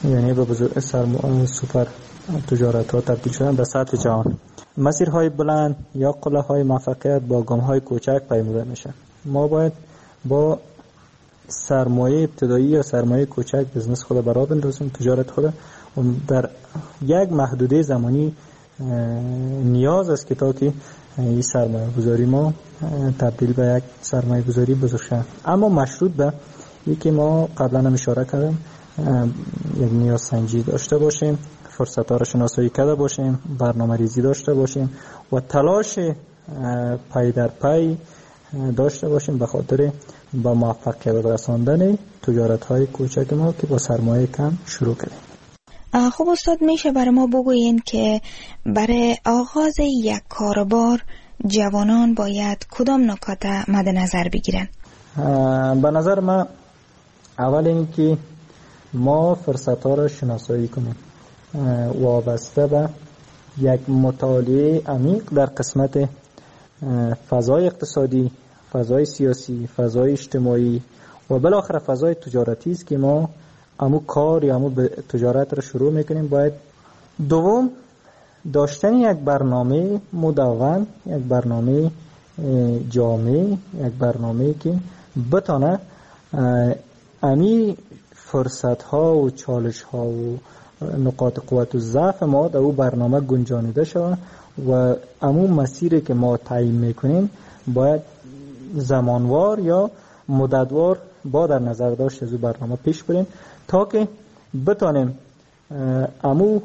یعنی به سوپر تجارت ها تبدیل شدن به سطح جهان. مسیرهای بلند یا قله های موفقیت با گام های کوچک پیموده میشه. ما باید با سرمایه ابتدایی یا سرمایه کوچک بزنس خود برا بندازیم، تجارت خود در یک محدوده زمانی نیاز است که تا که این سرمایه گذاری ما تبدیل به یک سرمایه گذاری بزرگ شد. اما مشروط به یکی ما قبلا هم اشاره کردم یک نیاز سنجی داشته باشیم، فرصت ها را شناسایی کرده باشیم، برنامه ریزی داشته باشیم و تلاش پای در پای داشته باشیم به خاطر با موفقیت رساندن تجارت های کوچک ما که با سرمایه کم شروع کردیم. خب استاد، میشه برای ما بگویین که برای آغاز یک کاروبار جوانان باید کدام نکات مد نظر بگیرن؟ به نظر من اول اینکه ما فرصت ها را شناسایی کنیم وابسته به یک مطالعه عمیق در قسمت فضای اقتصادی، فضای سیاسی، فضای اجتماعی و بالاخره فضای تجارتی است که ما امو کار یا امو تجارت را شروع میکنیم. باید دوم داشتن یک برنامه مدون، یک برنامه جامع، یک برنامه که بتانه امی فرصت ها و چالش ها و نقاط قوت و ضعف ما در او برنامه گنجانیده شود و امو مسیری که ما تعیین میکنیم باید زمانوار یا مدتوار با در نظر داشت از او برنامه پیش بریم تا که بتانیم امو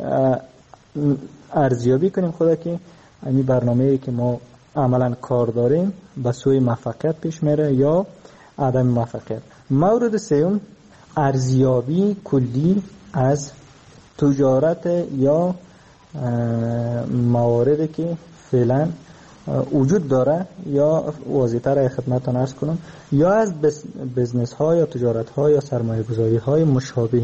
ارزیابی کنیم خدا که امی برنامه‌ای که ما عملا کار داریم به سوی موفقیت پیش میره یا عدم موفقیت. مورد سوم ارزیابی کلی از تجارت یا مواردی که فعلا وجود داره یا واضح‌تر خدمتتون عرض کنم یا از بزنس ها یا تجارت ها یا سرمایه گذاری های مشابه.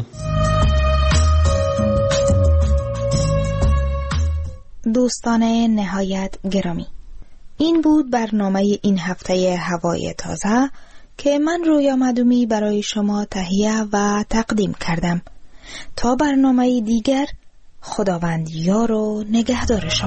دوستان نهایت گرامی، این بود برنامه این هفته هوای تازه که من رویا مدومی برای شما تهیه و تقدیم کردم. تا برنامه دیگر، خداوند یار و نگهدار شما.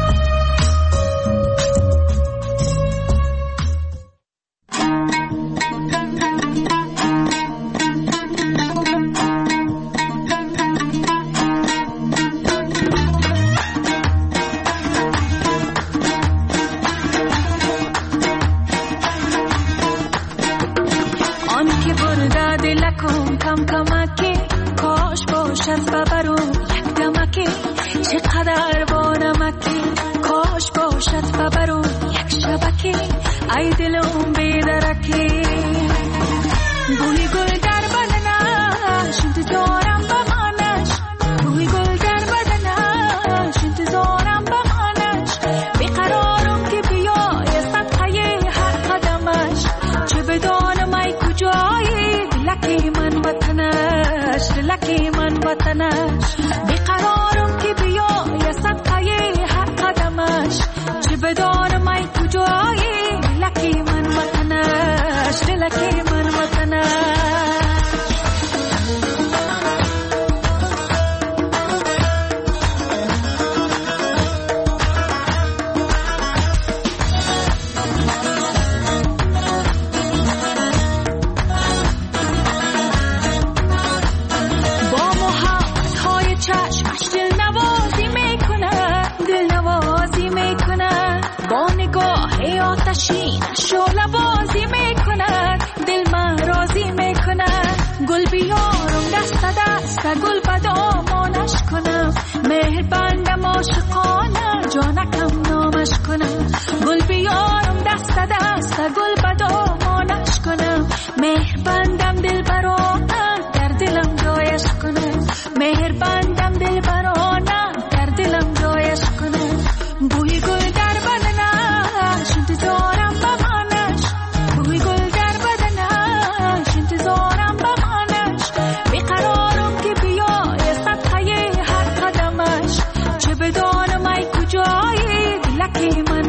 ای دلم بیدرکی بوی گل در بدنش انتظارم بمانش، بوی گل در بدنش انتظارم بمانش، بیقرارم که بیای صدقه هر قدمش، چه بدانم ای کجایی دلکی من وطنش، دلکی من وطنش، بیقرارم که بیای صدقه هر قدمش، چه بدانم ای کجایی لکی من وطنش، لکی من وطنش. با محبت های چشمش دل نوازی میکنه، دل نوازی میکنه، با نگاه آتشین شعله بازی میکنه، دل من راضی میکنه، گل بیارم دست دست گل بدامانش کنم، مهر بندم عاشقانه جانکم نامش کنم، گل بیارم دست دست گل بدامانش کنم، مهر بندم دل برانه در دلم جایش کنم، مهر بندم دل برانه در دلم جایش کنم، بوی گل در بدنش انتظارم بمانش، بوی گل در بدنش انتظارم بمانش، بیقرارم که بیای صدقه هر قدمش، چه بدانم ای کجایی لکی من